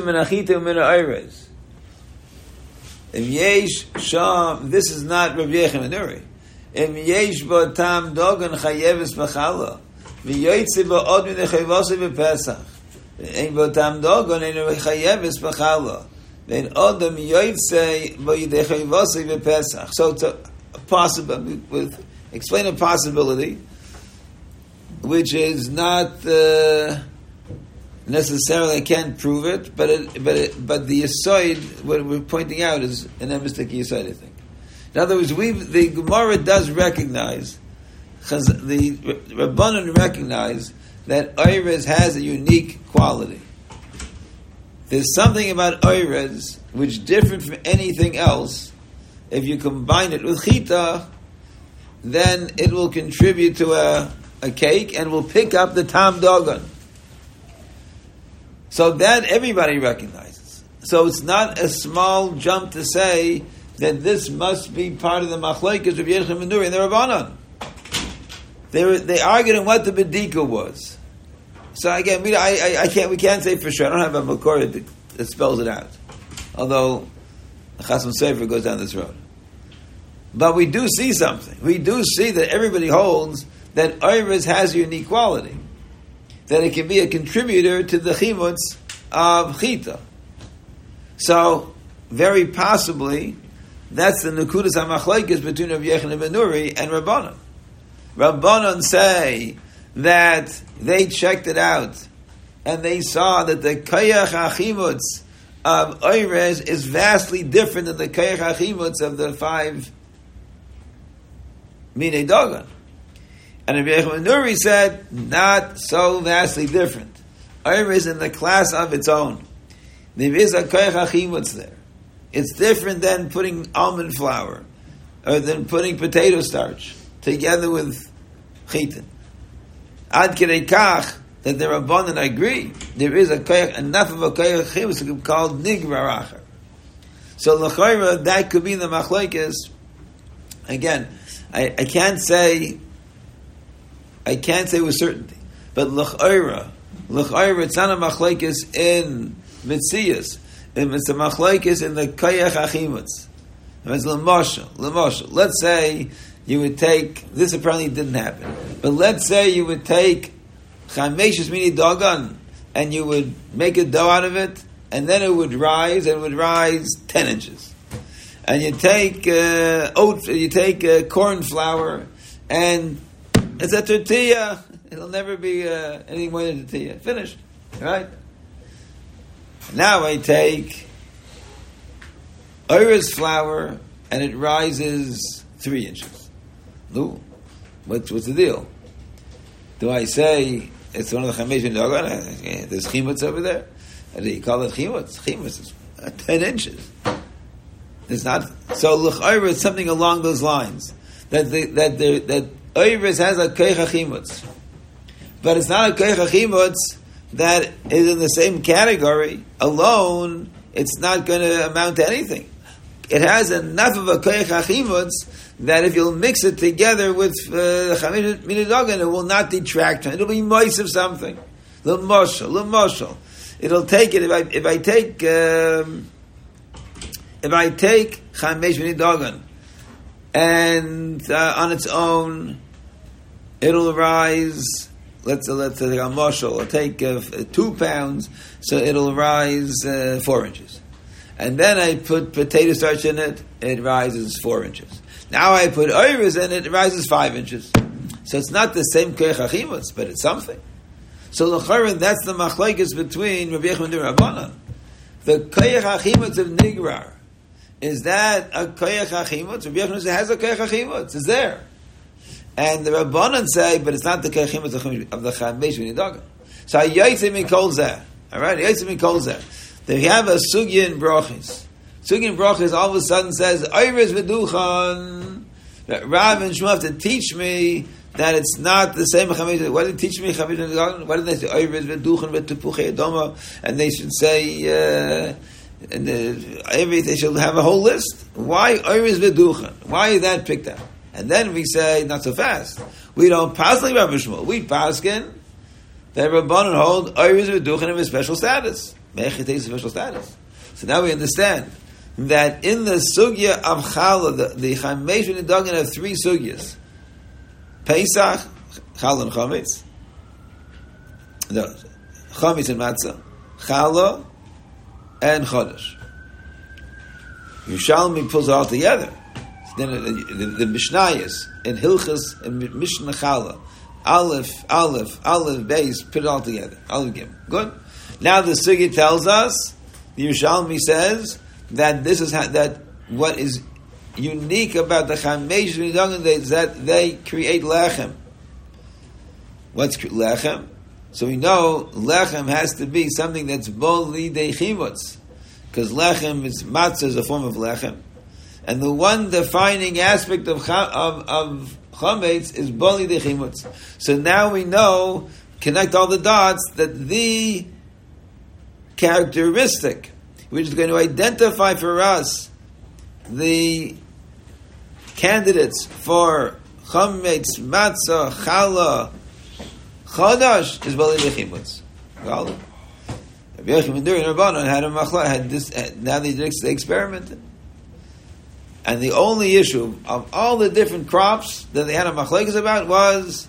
yesh sham, this is not Rav Yechem and Uri. Im yesh bo tam dogan chayeves b'chala. V'yoytze bo od min echayvose b'pesach. Ein bo tam dogan ein chayeves b'chala. Then Adam yoytze bo yidechayvose b'pesach. So it's a possible, explain a possibility, which is not necessarily, I can't prove it, but the Yesod, what we're pointing out is an emistic Yesod, I think. In other words, the Gemara does recognize, the Rabbanan recognize that Oirez has a unique quality. There's something about Oirez which is different from anything else. If you combine it with Chita, then it will contribute to a cake and will pick up the Tam Dogon. So that everybody recognizes. So it's not a small jump to say that this must be part of the Machlokes of Yechim and Nuri and the Rabbanan. They argued on what the Bedika was. So again, we can't say for sure. I don't have a Makor that spells it out. Although the Chasam Sofer goes down this road. But we do see something. We do see that everybody holds that Oirez has a unique quality. That it can be a contributor to the chimutz of Chita. So, very possibly, that's the Nekudas HaMachlokes between Rav Yochanan ben Nuri and Rabbanan. Rabbanan say that they checked it out and they saw that the Koyach HaChimutz of Oirez is vastly different than the Koyach HaChimutz of the 5 Minei Dogon. And Rabbi Yochanan ben Nuri said, not so vastly different. Oirez is in the class of its own. There is a koyach hachimutz there. It's different than putting almond flour or than putting potato starch together with chitin. Ad kidei kach that the Rabbanan agree. There is a koyach, enough of a koyach hachimutz called nigrar acher. So l'chayra that could be the machlokes. Again, I can't say with certainty, but l'chayra it's not a machlokes in Mitzias. It's a machlokes in the koyach hachimutz. It's l'moshel. Let's say you would take, this apparently didn't happen, but let's say you would take chameshes mini dogon and you would make a dough out of it, and then it would rise 10 inches. And you take corn flour, and it's a tortilla. It'll never be anything more than a tortilla. Finished. Right? Now I take Oirez flour, and it rises 3 inches. No. What's the deal? Do I say it's one of the Chamesh Dogon? There's chimutz over there? Do you call it chimutz? Chimutz is 10 inches. It's not. So l'chayra is something along those lines. That Oirez has a koyach hachimutz. But it's not a koyach hachimutz that is in the same category alone. It's not going to amount to anything. It has enough of a koyach hachimutz that if you'll mix it together with chamesh minidogan, it will not detract from it. It'll be moist of something. L'moshel. It'll take it. If I take chamesh minidogan and on its own, it'll rise. Let's take a moshel. I'll take 2 pounds, so it'll rise 4 inches. And then I put potato starch in it, it rises 4 inches. Now I put oirez in it, it rises 5 inches. So it's not the same koyach hachimutz, but it's something. So l'charen, that's the machlokes between Rabbi Yochanan and Rabbanan. The koyach hachimutz of nigrar, is that a koyach hachimutz? Rabbi Yochanan has a koyach hachimutz. It's there. And the Rabbanan say, but it's not the koyach hachimutz of the chamesh v'nidagan. So yaitze min kol zeh. All right, yaitze min kol zeh. They have a sugya in brachis. Sugya in brachis all of a sudden says, oirez v'duchan. Rav and Shmuel have to teach me that it's not the same chamesh. Why did they teach me chamesh v'nidagan? Why didn't they say oirez v'duchan v'tepuchei adoma? And they should say, they should have a whole list. Why oirez v'duchan? Why is that picked out? And then we say, not so fast. We don't pass like Rav Shmuel. We paskin that Rabbanan hold oirez v'duchan have a special status. Mechit takes a special status. So now we understand that in the sugya of challah, the chamesh v'nidagan have three sugyas: Pesach, challah and chametz. No, chametz and matzah, challah and chodesh. Yerushalmi pulls it all together. Then the Mishnayos and Hilchas and Mishnah Challah, Aleph, Beis, put it all together. Aleph Gimel. Good. Now the Sugya tells us, the Yerushalmi says that this is that what is unique about the Chamesh V'Nidagan is that they create lechem. What's lechem? So we know lechem has to be something that's bo lidei chimutz, because lechem is matzah is a form of lechem. And the one defining aspect of chametz is boli de chimutz. So now we know, connect all the dots, that the characteristic which is going to identify for us the candidates for chametz, matzah, challah, chodesh is boli de chimutz. Well, Rabbi Yochanan ben Rabbanan had this. Now they experimented. And the only issue of all the different crops that they had a machlekes about was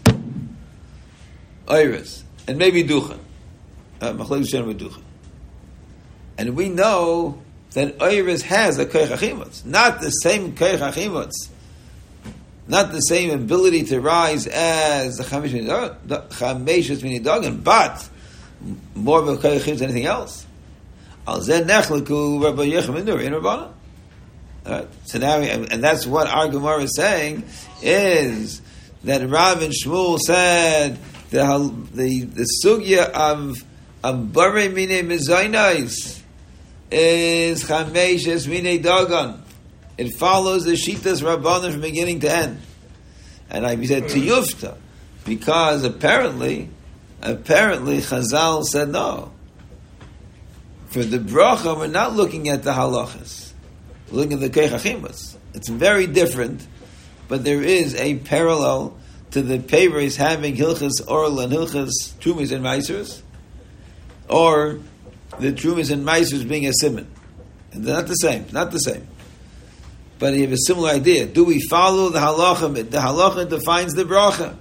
Oiris and maybe Duchen. Machlekes Shem with Duchen. And we know that Oiris has a Koich HaChimutz. Not the same Koich HaChimutz. Not the same ability to rise as the Chamesh V'Nidagan, but more of a Koich HaChimutz than anything else. Al Zeh Nechleku Rabbi Yochanan ben Rabbanan. Right. So now, and that's what our Gemara is saying, is that Rav and Shmuel said the sugya of Barei Minei Mezaynais is Chameshes Minei Dagan. It follows the Shitas Rabbanan from beginning to end. And I said to Yufta, because apparently Chazal said no. For the bracha, we're not looking at the halachas. Looking at the Koich HaChimutz. It's very different, but there is a parallel to the Peiros having Hilchas Orel and Hilchas Trumas and Meisers, or the Trumas and Meisers being a Siman. And they're not the same. But you have a similar idea. Do we follow the halacha? The halacha defines the bracha.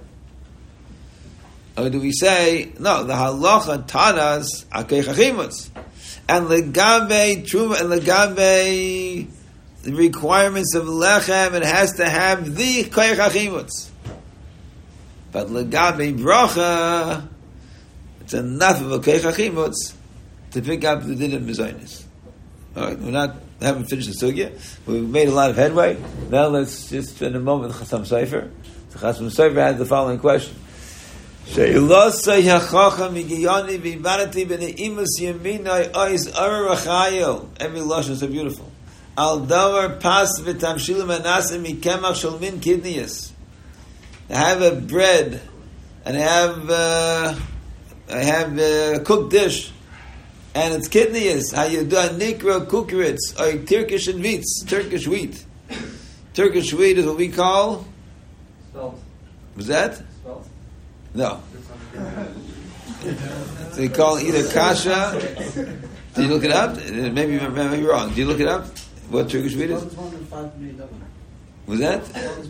Or do we say, no, the halacha taught us a Koich HaChimutz. And legabe truma and legabe the requirements of lechem, it has to have the koich hachimutz. But legabe bracha, it's enough of a koich hachimutz to pick up the din of mezainis. All right, haven't finished the sugya. We've made a lot of headway. Now let's just spend a moment with Chasam Sofer. So Chasam Sofer had the following question. Every lashon is so beautiful. Al davar pas v'tamshilim anasim mikemach shalmin kidneyas. I have a bread, and I have a cooked dish, and it's kidneyas. How you do a nikra kukurits or Turkish and wheats, Turkish wheat. Turkish wheat is what we call. Spelt. Was that? Spelt. No. So you call either kasha. Did you look it up? Maybe you're wrong. Did you look it up? What Turkish wheat is? Was that?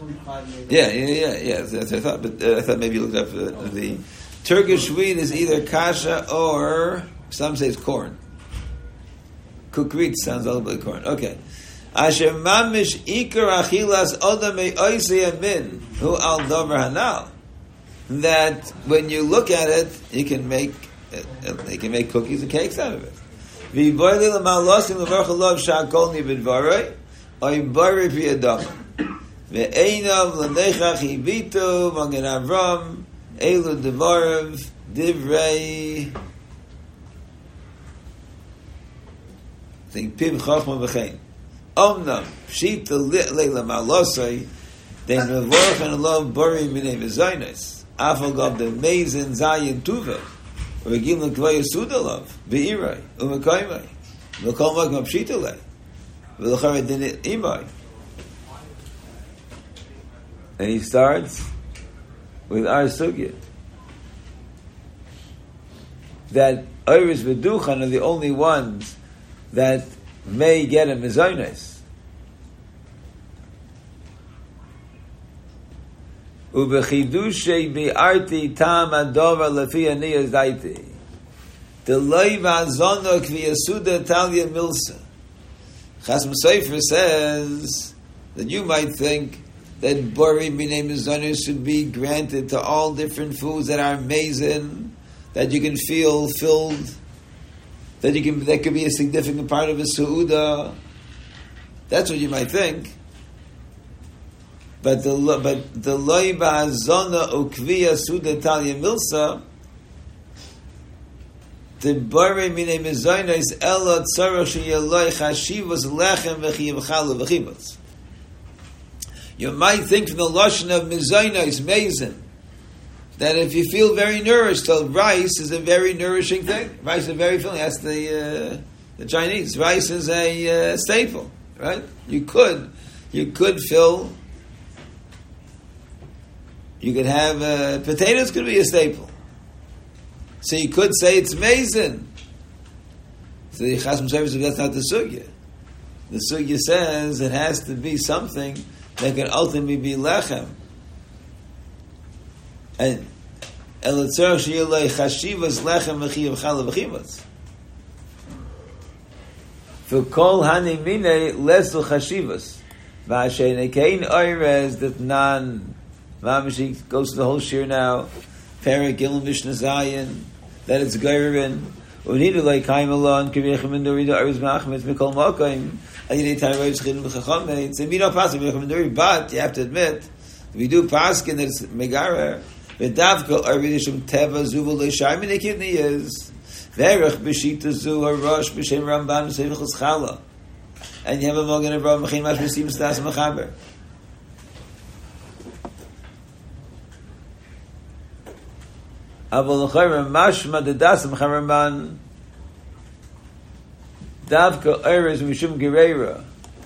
Yeah. That's what I thought. But I thought maybe you looked up the Turkish wheat is either kasha or some say it's corn. Kukrit sounds a little bit like corn. Okay. Asher mamish ikar achilas odamei oisei min hu al dover hanal. That when you look at it, you can make cookies and cakes out of it. V'boilei l'malosim l'varchalav sha'akol nibidvarei oibarei v'yadam ve'einav l'nechach hibitu magen Avram elu devarav divrei I think pim chachma v'chein omnam pshita leila malosai then mevorach and love bari minei v'zaynes Afal gav the mezin zayin tuva, or gim l'kvay yisudalav v'iray u'mekaymay v'kol magam pshitalei v'l'charei dinit imay. And he starts with our sugya that Oiris v'Duchan are the only ones that may get a mizonos. Ubechidushe bi'arti tam adova lefi aniyas daiti. Deloi v'azono k'viyasuda talia milsa. Chasam Sofer says that you might think that Bori B'nei Mizonos should be granted to all different foods that are amazing, that you can feel filled, that could be a significant part of a Su'uda. That's what you might think. But the Loi Ba'azona Ukviya Suda Talia Milsa, the Bori B'nei Mizonos Ela Tzara Sheyaloi Chashivos Lechem V'chiyav Chala V'chibos. You might think from the lashon of mizonos, mezin, that if you feel very nourished, so rice is a very nourishing thing. Rice is very filling. That's the Chinese. Rice is a staple, right? You could fill. You could have potatoes. Could be a staple. So you could say it's mezin. So the Chasam Sofer says that's not the sugya. The sugya says it has to be something that can ultimately be lechem. And elatzor sheyalei chashivas lechem v'chiyav chala v'chivas. For kol hanimine lesu chashivas. V'ashen ekein oirez that nan mamishi goes to the whole shir now. Perek Gilum Mishnah Zayin that it's geirin. Unidu like kaim alon kiviyachem and dorida arz machmet mikol makaim. But you have to admit, we do paskin that it's megarer. V'davka arvidishum teva zuvu leishar min ekidni is verich b'shita zu harosh b'shem Ramban b'shem Chaschala, and you have a mogen of Rav Mechin Mash b'sim stas mechaber. Avol l'chayim mashma dedas mechaberman. Davka Eres Mishum Gereira.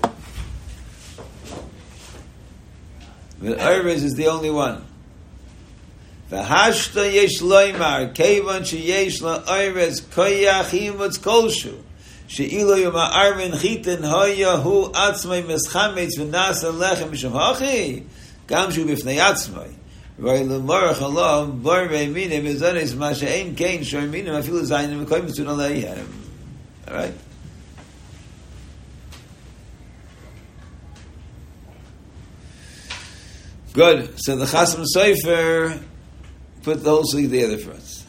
The Eres is the only one. V'hashta yesh loymar kevan sheyesh la Eres koyach himutz kolshu she'ilo yom ha'arvin chitin hoya hu atzmai meschametz v'nasa lechem mishum hachi gam shu b'fnei atzmai v'ay l'morach alav bar ve'mine mizones ma she'en kein shormine afilu zaynim v'koyim tzun aleihem. All right. Good. So the Chasam Sofer put the whole sleeve together for us.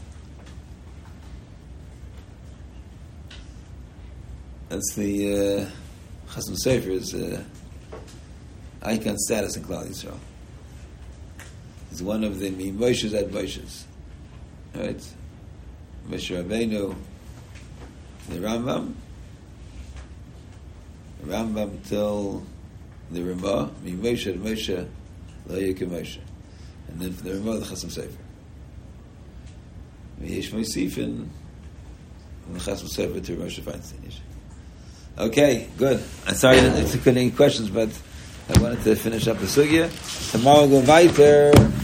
That's the Chasam Sofer's icon status in Klal Yisrael. He's one of the Moshe's ad Moshe's. Right? Moshe Rabbeinu, the Rambam till the Ramah, Moshe and Moshe, and then from the Ramah, the Chasam Sofer. Yesh Moisifin, and the Chasam Sofer to Moshe Feinstein. Okay, good. I'm sorry that I took any questions, but I wanted to finish up the sugya. Tomorrow we'll go weiter.